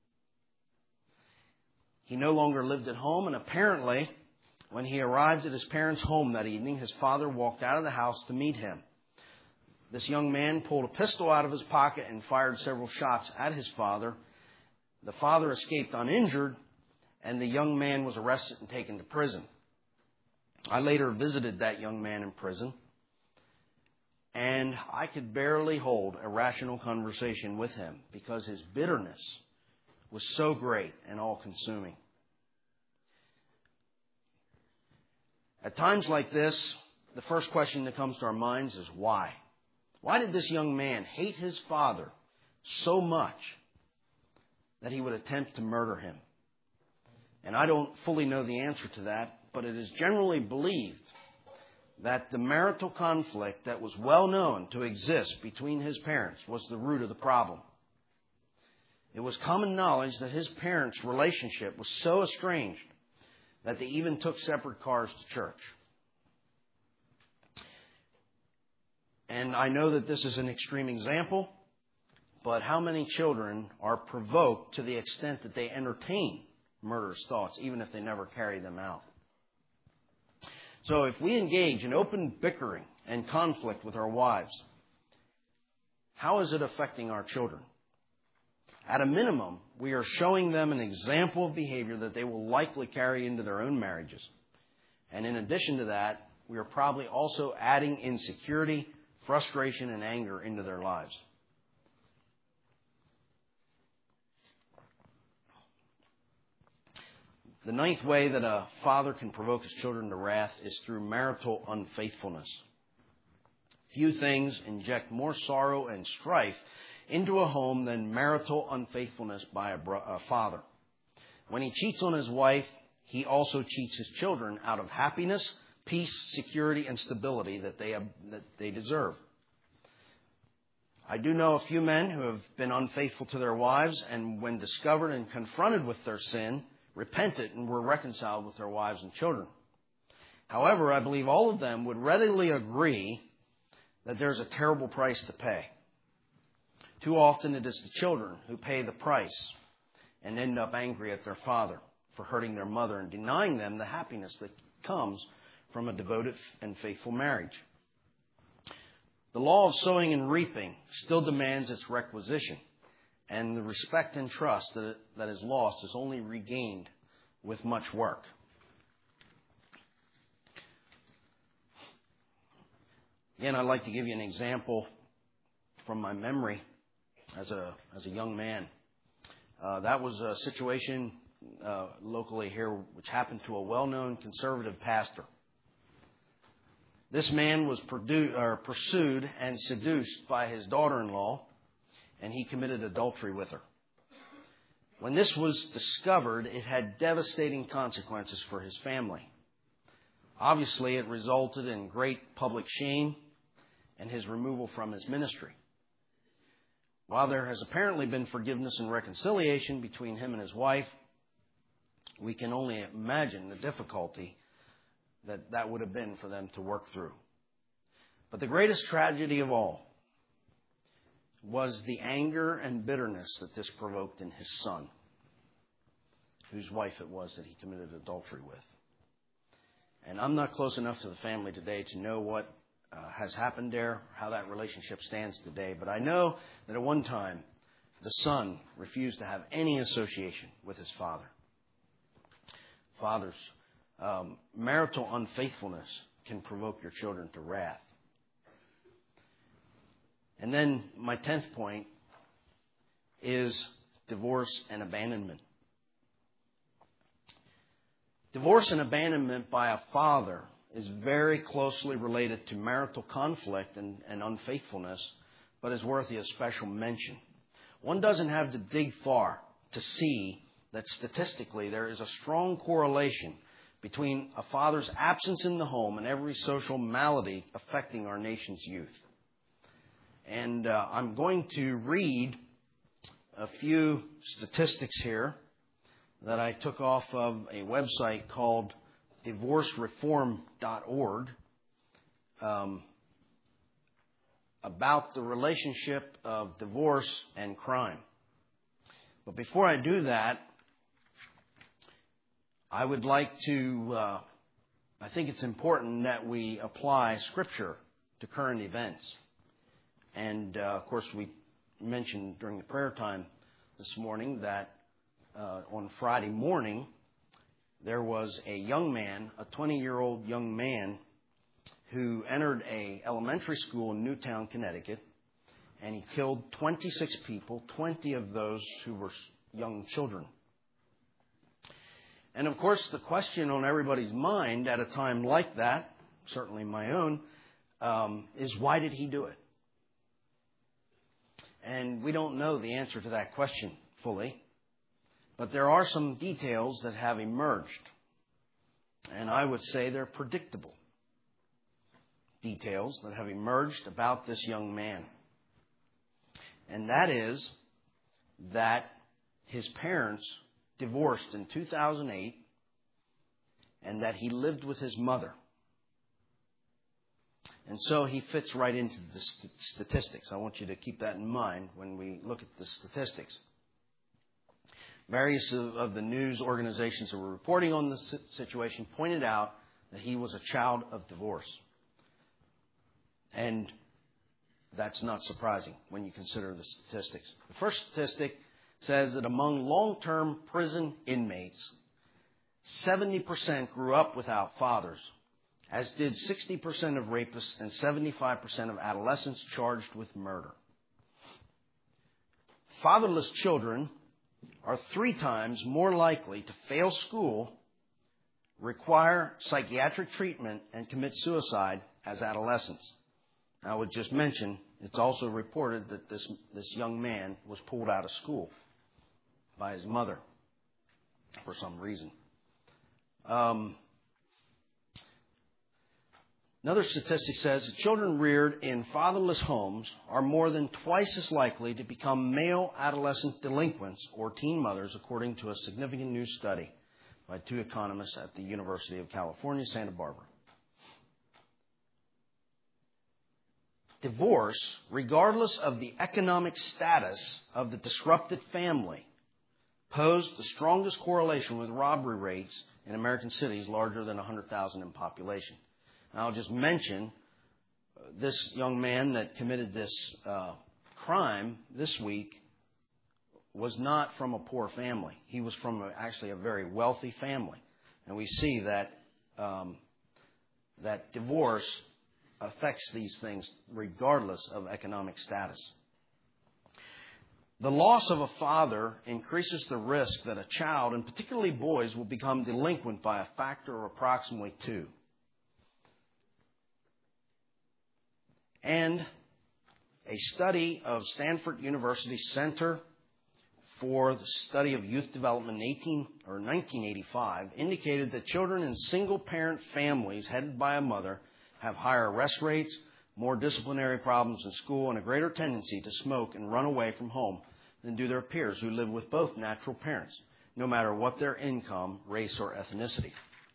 He no longer lived at home, and apparently, when he arrived at his parents' home that evening, his father walked out of the house to meet him. This young man pulled a pistol out of his pocket and fired several shots at his father. The father escaped uninjured, and the young man was arrested and taken to prison. I later visited that young man in prison, and I could barely hold a rational conversation with him because his bitterness was so great and all-consuming. At times like this, the first question that comes to our minds is why? Why did this young man hate his father so much that he would attempt to murder him? And I don't fully know the answer to that, but it is generally believed that the marital conflict that was well known to exist between his parents was the root of the problem. It was common knowledge that his parents' relationship was so estranged that they even took separate cars to church. And I know that this is an extreme example, but how many children are provoked to the extent that they entertain murderous thoughts, even if they never carry them out? So if we engage in open bickering and conflict with our wives, how is it affecting our children? At a minimum, we are showing them an example of behavior that they will likely carry into their own marriages. And in addition to that, we are probably also adding insecurity, frustration, and anger into their lives. The ninth way that a father can provoke his children to wrath is through marital unfaithfulness. Few things inject more sorrow and strife into a home than marital unfaithfulness by a, bro- a father. When he cheats on his wife, he also cheats his children out of happiness, peace, security, and stability that they have, that they deserve. I do know a few men who have been unfaithful to their wives, and when discovered and confronted with their sin, repented and were reconciled with their wives and children. However, I believe all of them would readily agree that there's a terrible price to pay. Too often it is the children who pay the price and end up angry at their father for hurting their mother and denying them the happiness that comes from a devoted and faithful marriage. The law of sowing and reaping still demands its requisition, and the respect and trust that, it, that is lost is only regained with much work. Again, I'd like to give you an example from my memory as a as a young man. Uh, that was a situation uh, locally here which happened to a well-known conservative pastor. This man was produ- or pursued and seduced by his daughter-in-law, and he committed adultery with her. When this was discovered, it had devastating consequences for his family. Obviously, it resulted in great public shame and his removal from his ministry. While there has apparently been forgiveness and reconciliation between him and his wife, we can only imagine the difficulty that that would have been for them to work through. But the greatest tragedy of all was the anger and bitterness that this provoked in his son, whose wife it was that he committed adultery with. And I'm not close enough to the family today to know what uh, has happened there, how that relationship stands today. But I know that at one time, the son refused to have any association with his father. Fathers, um, marital unfaithfulness can provoke your children to wrath. And then my tenth point is divorce and abandonment. Divorce and abandonment by a father is very closely related to marital conflict and, and unfaithfulness, but is worthy of special mention. One doesn't have to dig far to see that statistically there is a strong correlation between a father's absence in the home and every social malady affecting our nation's youth. And uh, I'm going to read a few statistics here that I took off of a website called divorce reform dot org. Um, about the relationship of divorce and crime. But before I do that, I would like to, uh, I think it's important that we apply Scripture to current events. And, uh, of course, we mentioned during the prayer time this morning that uh, on Friday morning, there was a young man, a twenty-year-old young man, who entered a elementary school in Newtown, Connecticut, and he killed twenty-six people, twenty of those who were young children. And, of course, the question on everybody's mind at a time like that, certainly my own, um, is why did he do it? And we don't know the answer to that question fully. But there are some details that have emerged. And I would say they're predictable details that have emerged about this young man. And that is that his parents divorced in two thousand eight and that he lived with his mother. And so he fits right into the st- statistics. I want you to keep that in mind when we look at the statistics. Various of, of the news organizations that were reporting on this situation pointed out that he was a child of divorce. And that's not surprising when you consider the statistics. The first statistic says that among long-term prison inmates, seventy percent grew up without fathers, as did sixty percent of rapists and seventy-five percent of adolescents charged with murder. Fatherless children are three times more likely to fail school, require psychiatric treatment, and commit suicide as adolescents. I would just mention, it's also reported that this, this young man was pulled out of school by his mother for some reason. Um, another statistic says that children reared in fatherless homes are more than twice as likely to become male adolescent delinquents or teen mothers, according to a significant new study by two economists at the University of California, Santa Barbara. Divorce, regardless of the economic status of the disrupted family, posed the strongest correlation with robbery rates in American cities larger than one hundred thousand in population. Now, I'll just mention uh, this young man that committed this uh, crime this week was not from a poor family. He was from a, actually a very wealthy family. And we see that um, that divorce affects these things regardless of economic status. The loss of a father increases the risk that a child, and particularly boys, will become delinquent by a factor of approximately two. And a study of Stanford University Center for the Study of Youth Development in eighteen or nineteen eighty-five indicated that children in single-parent families headed by a mother have higher arrest rates, more disciplinary problems in school, and a greater tendency to smoke and run away from home than do their peers who live with both natural parents, no matter what their income, race, or ethnicity.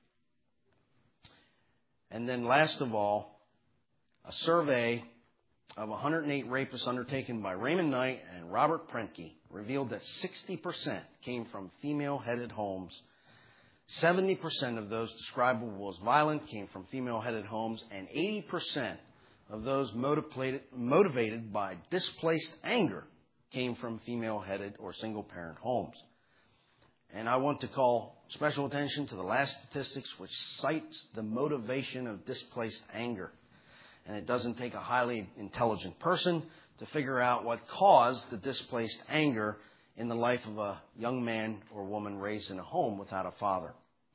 And then last of all, a survey of one hundred eight rapists undertaken by Raymond Knight and Robert Prentke revealed that sixty percent came from female-headed homes. seventy percent of those describable as violent came from female-headed homes, and eighty percent of those motivated, motivated by displaced anger came from female-headed or single-parent homes. And I want to call special attention to the last statistics, which cites the motivation of displaced anger. And it doesn't take a highly intelligent person to figure out what caused the displaced anger in the life of a young man or woman raised in a home without a father.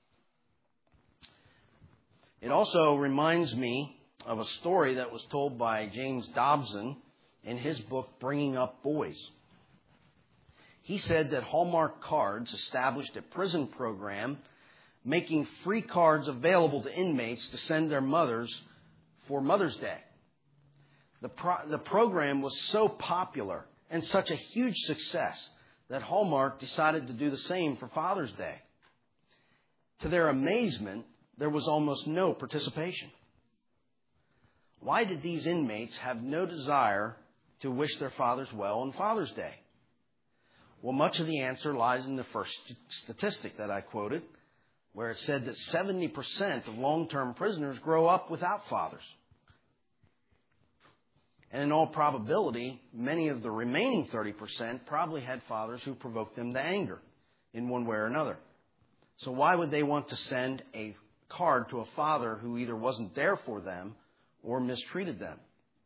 It also reminds me of a story that was told by James Dobson in his book, Bringing Up Boys. He said that Hallmark Cards established a prison program making free cards available to inmates to send their mothers for Mother's Day. The, pro- the program was so popular and such a huge success that Hallmark decided to do the same for Father's Day. To their amazement, there was almost no participation. Why did these inmates have no desire to wish their fathers well on Father's Day? Well, much of the answer lies in the first statistic that I quoted, where it said that seventy percent of long-term prisoners grow up without fathers. And in all probability, many of the remaining thirty percent probably had fathers who provoked them to anger in one way or another. So why would they want to send a card to a father who either wasn't there for them or mistreated them?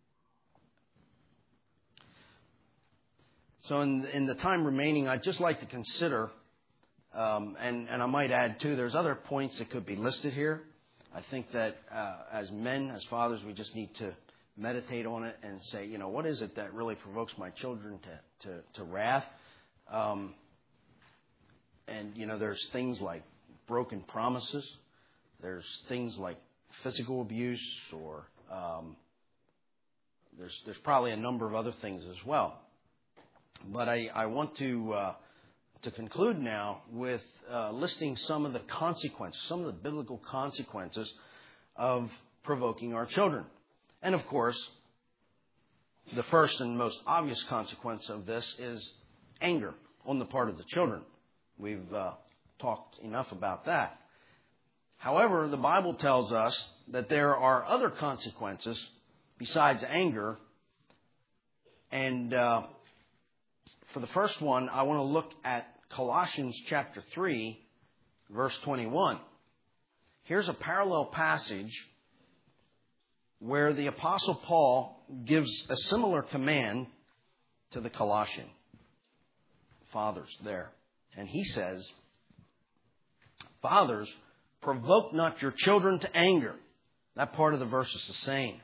So in, in the time remaining, I'd just like to consider, um, and, and I might add too, there's other points that could be listed here. I think that uh, as men, as fathers, we just need to meditate on it and say, you know, what is it that really provokes my children to, to, to wrath? Um, and, you know, there's things like broken promises. There's things like physical abuse, or um, there's there's probably a number of other things as well. But I, I want to uh, to conclude now with uh, listing some of the consequences, some of the biblical consequences of provoking our children. And of course, the first and most obvious consequence of this is anger on the part of the children. We've uh, talked enough about that. However, the Bible tells us that there are other consequences besides anger. And uh, for the first one, I want to look at Colossians chapter three, verse twenty-one. Here's a parallel passage where the Apostle Paul gives a similar command to the Colossian fathers there. And he says, "Fathers, provoke not your children to anger." That part of the verse is the same.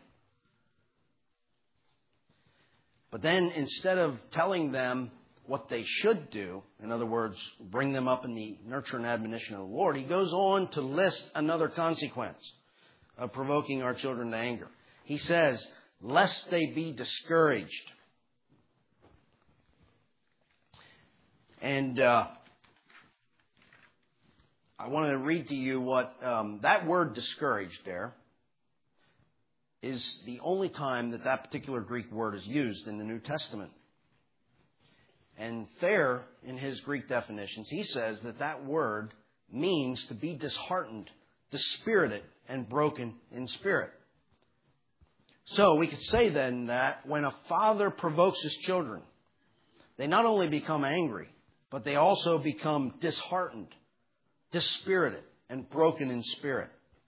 But then instead of telling them what they should do, in other words, bring them up in the nurture and admonition of the Lord, he goes on to list another consequence of provoking our children to anger. He says, lest they be discouraged. And uh, I want to read to you what um, that word discouraged there is the only time that that particular Greek word is used in the New Testament. And there, in his Greek definitions, he says that that word means to be disheartened, dispirited, and broken in spirit. So we could say then that when a father provokes his children, they not only become angry, but they also become disheartened, dispirited, and broken in spirit.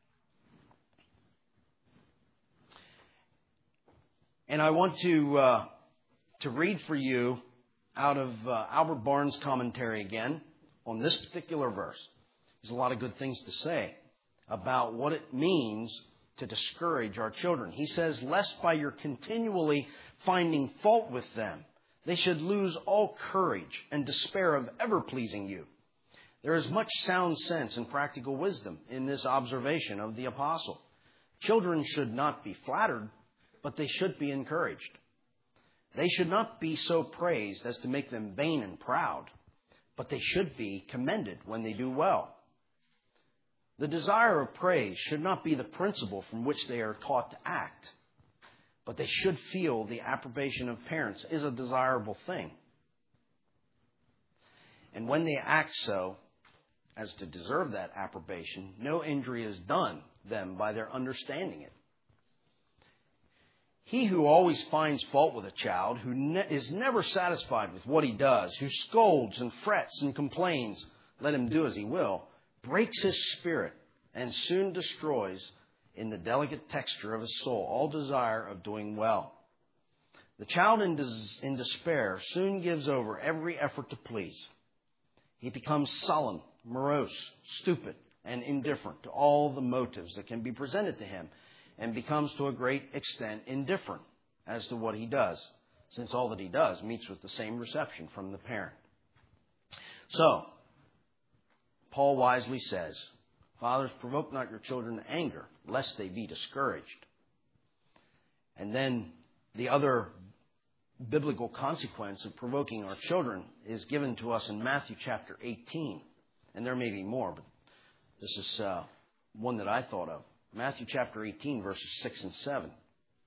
And I want to uh, to read for you out of uh, Albert Barnes' commentary again on this particular verse. There's a lot of good things to say about what it means to discourage our children. He says, lest by your continually finding fault with them, they should lose all courage and despair of ever pleasing you. There is much sound sense and practical wisdom in this observation of the apostle. Children should not be flattered, but they should be encouraged. They should not be so praised as to make them vain and proud, but they should be commended when they do well. The desire of praise should not be the principle from which they are taught to act, but they should feel the approbation of parents is a desirable thing. And when they act so as to deserve that approbation, no injury is done them by their understanding it. He who always finds fault with a child, who ne- is never satisfied with what he does, who scolds and frets and complains, let him do as he will, breaks his spirit and soon destroys in the delicate texture of his soul all desire of doing well. The child in, des- in despair soon gives over every effort to please. He becomes sullen, morose, stupid, and indifferent to all the motives that can be presented to him, and becomes to a great extent indifferent as to what he does, since all that he does meets with the same reception from the parent. So, Paul wisely says, fathers, provoke not your children to anger, lest they be discouraged. And then the other biblical consequence of provoking our children is given to us in Matthew chapter eighteen. And there may be more, but this is uh, one that I thought of. Matthew chapter eighteen, verses six and seven.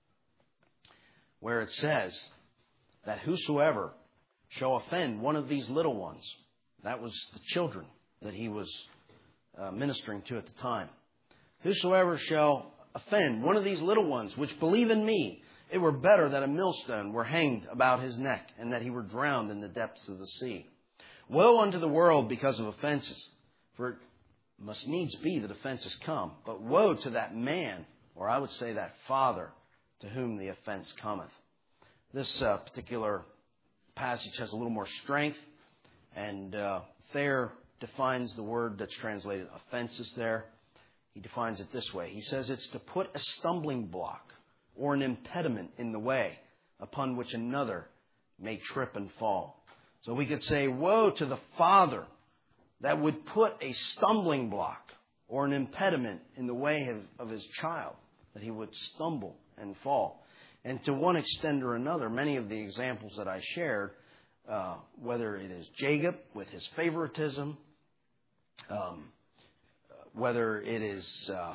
where it says that whosoever shall offend one of these little ones, that was the children that he was uh, ministering to at the time. Whosoever shall offend one of these little ones which believe in me, it were better that a millstone were hanged about his neck, and that he were drowned in the depths of the sea. Woe unto the world because of offenses, for it must needs be that offenses come. But woe to that man, or I would say that father, to whom the offense cometh. This uh, particular passage has a little more strength, and uh, Thayer defines the word that's translated offenses there. He defines it this way. He says it's to put a stumbling block or an impediment in the way upon which another may trip and fall. So we could say, woe to the father that would put a stumbling block or an impediment in the way of, of his child, that he would stumble and fall. And to one extent or another, many of the examples that I shared, uh, whether it is Jacob with his favoritism, um, whether it is uh,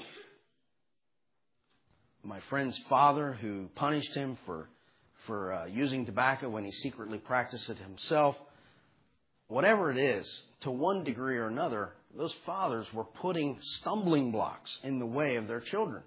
my friend's father who punished him for for uh, using tobacco when he secretly practiced it himself, whatever it is, to one degree or another, those fathers were putting stumbling blocks in the way of their children.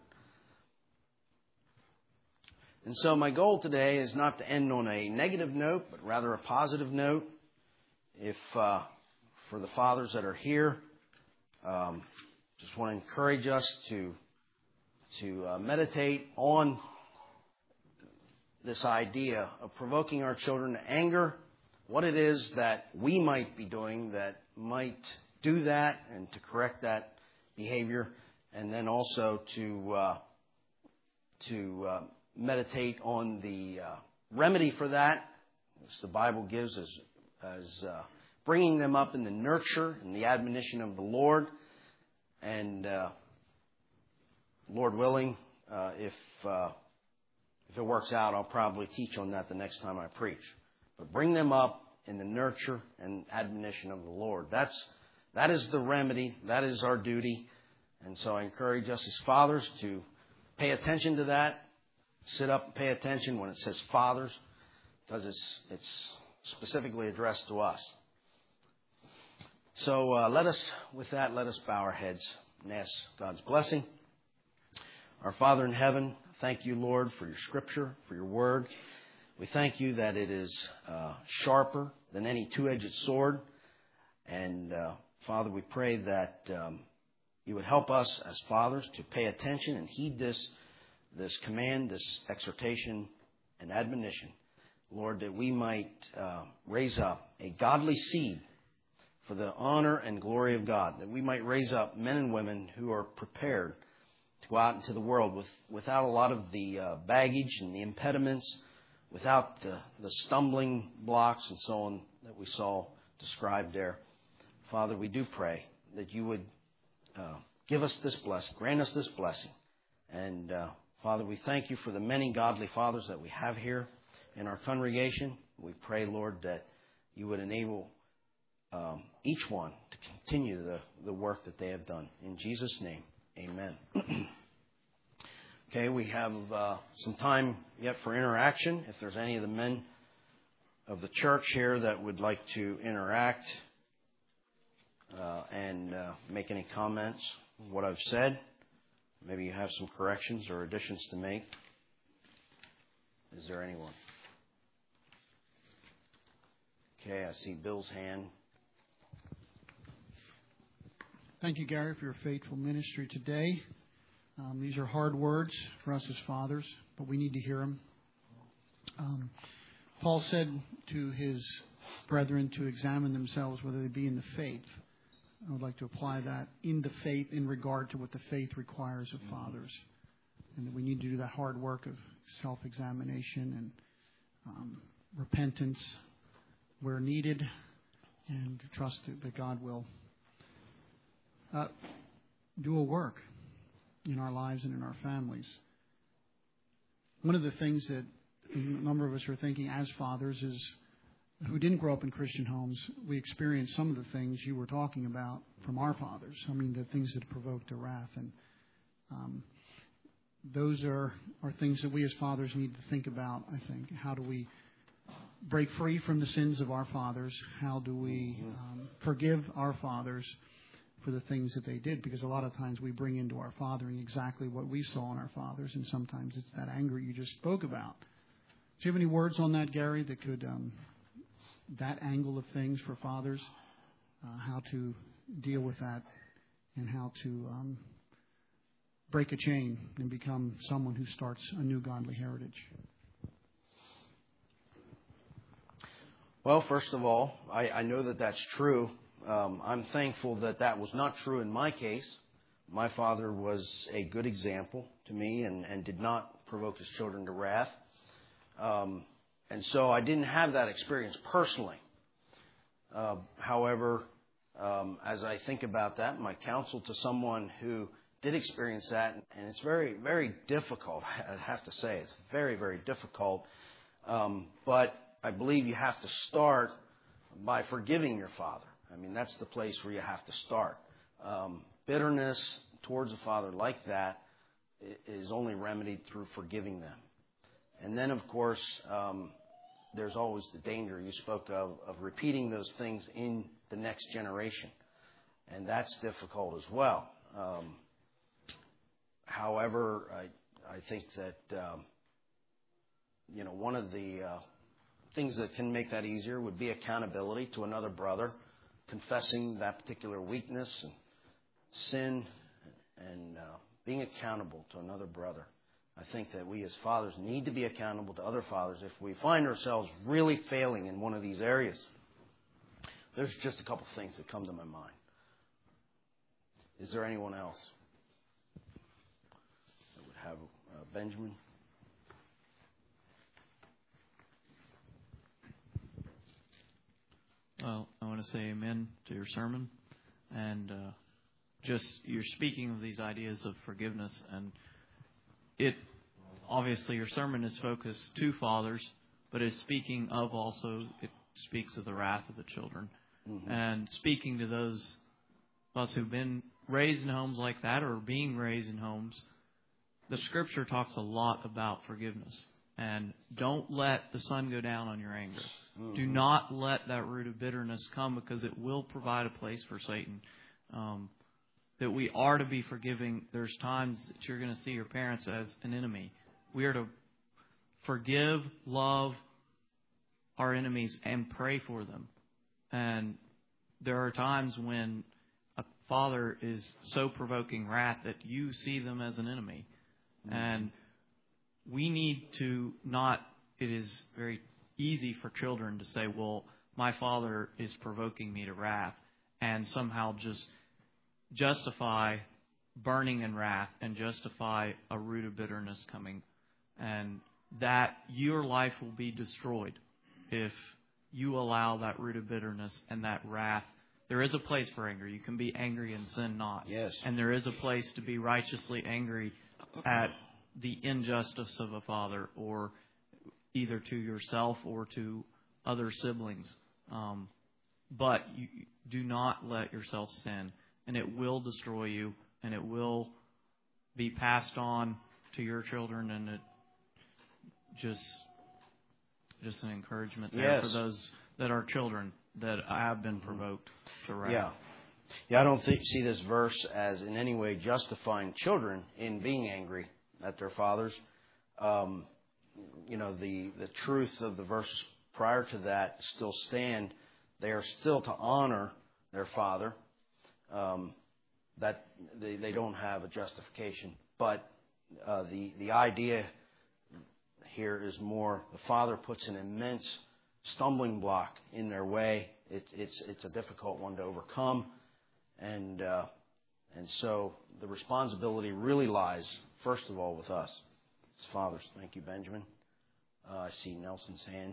And so my goal today is not to end on a negative note, but rather a positive note. If uh, for the fathers that are here, um, just want to encourage us to to uh, meditate on this idea of provoking our children to anger, what it is that we might be doing that might do that, and to correct that behavior, and then also to uh, to uh, meditate on the uh, remedy for that, as the Bible gives, as as uh, bringing them up in the nurture and the admonition of the Lord. And uh, Lord willing, uh, if uh, if it works out, I'll probably teach on that the next time I preach. But bring them up in the nurture and admonition of the Lord. That's that is the remedy. That is our duty. And so I encourage us as fathers to pay attention to that. Sit up and pay attention when it says fathers, because it's it's specifically addressed to us. So uh, let us, with that, let us bow our heads and ask God's blessing. Our Father in heaven, thank you, Lord, for your scripture, for your word. We thank you that it is uh, sharper than any two-edged sword. And, uh, Father, we pray that um, you would help us as fathers to pay attention and heed this, this command, this exhortation and admonition. Lord, that we might uh, raise up a godly seed for the honor and glory of God, that we might raise up men and women who are prepared to go out into the world with, without a lot of the uh, baggage and the impediments, without the, the stumbling blocks and so on that we saw described there. Father, we do pray that you would uh, give us this blessing, grant us this blessing. And uh, Father, we thank you for the many godly fathers that we have here in our congregation. We pray, Lord, that you would enable Um, each one to continue the, the work that they have done. In Jesus' name, amen. Okay, we have uh, some time yet for interaction. If there's any of the men of the church here that would like to interact uh, and uh, make any comments on what I've said, maybe you have some corrections or additions to make. Is there anyone? Okay, I see Bill's hand. Thank you, Gary, for your faithful ministry today. Um, these are hard words for us as fathers, but we need to hear them. Um, Paul said to his brethren to examine themselves whether they be in the faith. I would like to apply that in the faith in regard to what the faith requires of fathers, and that we need to do that hard work of self-examination and um, repentance where needed, and trust that God will Uh, do a work in our lives and in our families. One of the things that a number of us are thinking as fathers is, who didn't grow up in Christian homes, we experienced some of the things you were talking about from our fathers. I mean, the things that provoked a wrath. And um, those are, are things that we as fathers need to think about, I think. How do we break free from the sins of our fathers? How do we um, forgive our fathers for the things that they did? Because a lot of times we bring into our fathering exactly what we saw in our fathers, and sometimes it's that anger you just spoke about. Do you have any words on that, Gary, that could, um, that angle of things for fathers, uh, how to deal with that and how to um, break a chain and become someone who starts a new godly heritage? Well, first of all, I, I know that that's true. Um, I'm thankful that that was not true in my case. My father was a good example to me and, and did not provoke his children to wrath. Um, and so I didn't have that experience personally. Uh, however, um, as I think about that, my counsel to someone who did experience that, and it's very, very difficult, I have to say, it's very, very difficult. Um, but I believe you have to start by forgiving your father. I mean, that's the place where you have to start. Um, bitterness towards a father like that is only remedied through forgiving them. And then, of course, um, there's always the danger you spoke of, of repeating those things in the next generation. And that's difficult as well. Um, however, I, I think that, um, you know, one of the uh, things that can make that easier would be accountability to another brother, confessing that particular weakness and sin, and uh, being accountable to another brother. I think that we as fathers need to be accountable to other fathers if we find ourselves really failing in one of these areas. There's just a couple things that come to my mind. Is there anyone else that would have uh, Benjamin? Well, I want to say amen to your sermon. And uh, just you're speaking of these ideas of forgiveness. And it obviously your sermon is focused to fathers, but it's speaking of also, it speaks of the wrath of the children. Mm-hmm. And speaking to those of us who've been raised in homes like that or being raised in homes, the Scripture talks a lot about forgiveness. And don't let the sun go down on your anger. Mm-hmm. Do not let that root of bitterness come, because it will provide a place for Satan. Um, that we are to be forgiving. There's times that you're going to see your parents as an enemy. We are to forgive, love our enemies, and pray for them. And there are times when a father is so provoking wrath that you see them as an enemy. Mm-hmm. And we need to not, it is very easy for children to say, well, my father is provoking me to wrath, and somehow just justify burning in wrath and justify a root of bitterness coming. And that your life will be destroyed if you allow that root of bitterness and that wrath. There is a place for anger. You can be angry and sin not. Yes. And there is a place to be righteously angry at the injustice of a father, or either to yourself or to other siblings. Um, but you do not let yourself sin, and it will destroy you, and it will be passed on to your children, and it just just an encouragement there yes. for those that are children that have been provoked to wrath. Yeah. Yeah, I don't think, see this verse as in any way justifying children in being angry at their fathers. Um, you know, the, the truth of the verses prior to that still stand. They are still to honor their father. Um, that they, they don't have a justification. But uh, the, the idea here is more the father puts an immense stumbling block in their way. It's, it's, it's a difficult one to overcome. And, uh, and so the responsibility really lies, first of all, with us as fathers. Thank you, Benjamin. Uh, I see Nelson's hand.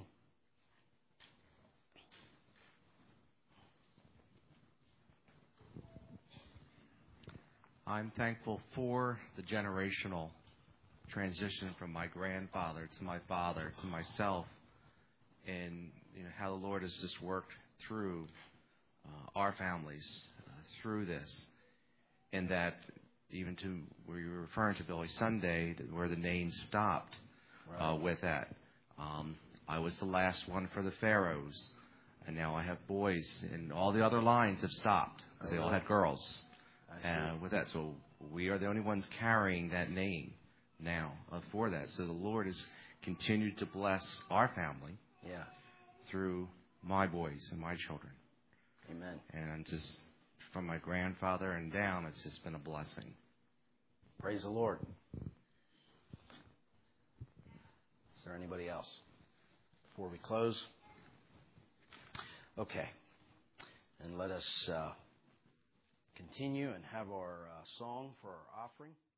I'm thankful for the generational transition from my grandfather to my father to myself, and you know how the Lord has just worked through uh, our families uh, through this, and that even to where you were referring to Billy Sunday, that where the name stopped Right. uh, with that. Um, I was the last one for the Pharaohs, and now I have boys, and all the other lines have stopped because they all had girls. Uh, with that, so we are the only ones carrying that name now uh, for that. So the Lord has continued to bless our family Yeah. through my boys and my children. Amen. And just from my grandfather and down, it's just been a blessing. Praise the Lord. Is there anybody else before we close? Okay. And let us uh, continue and have our uh, song for our offering.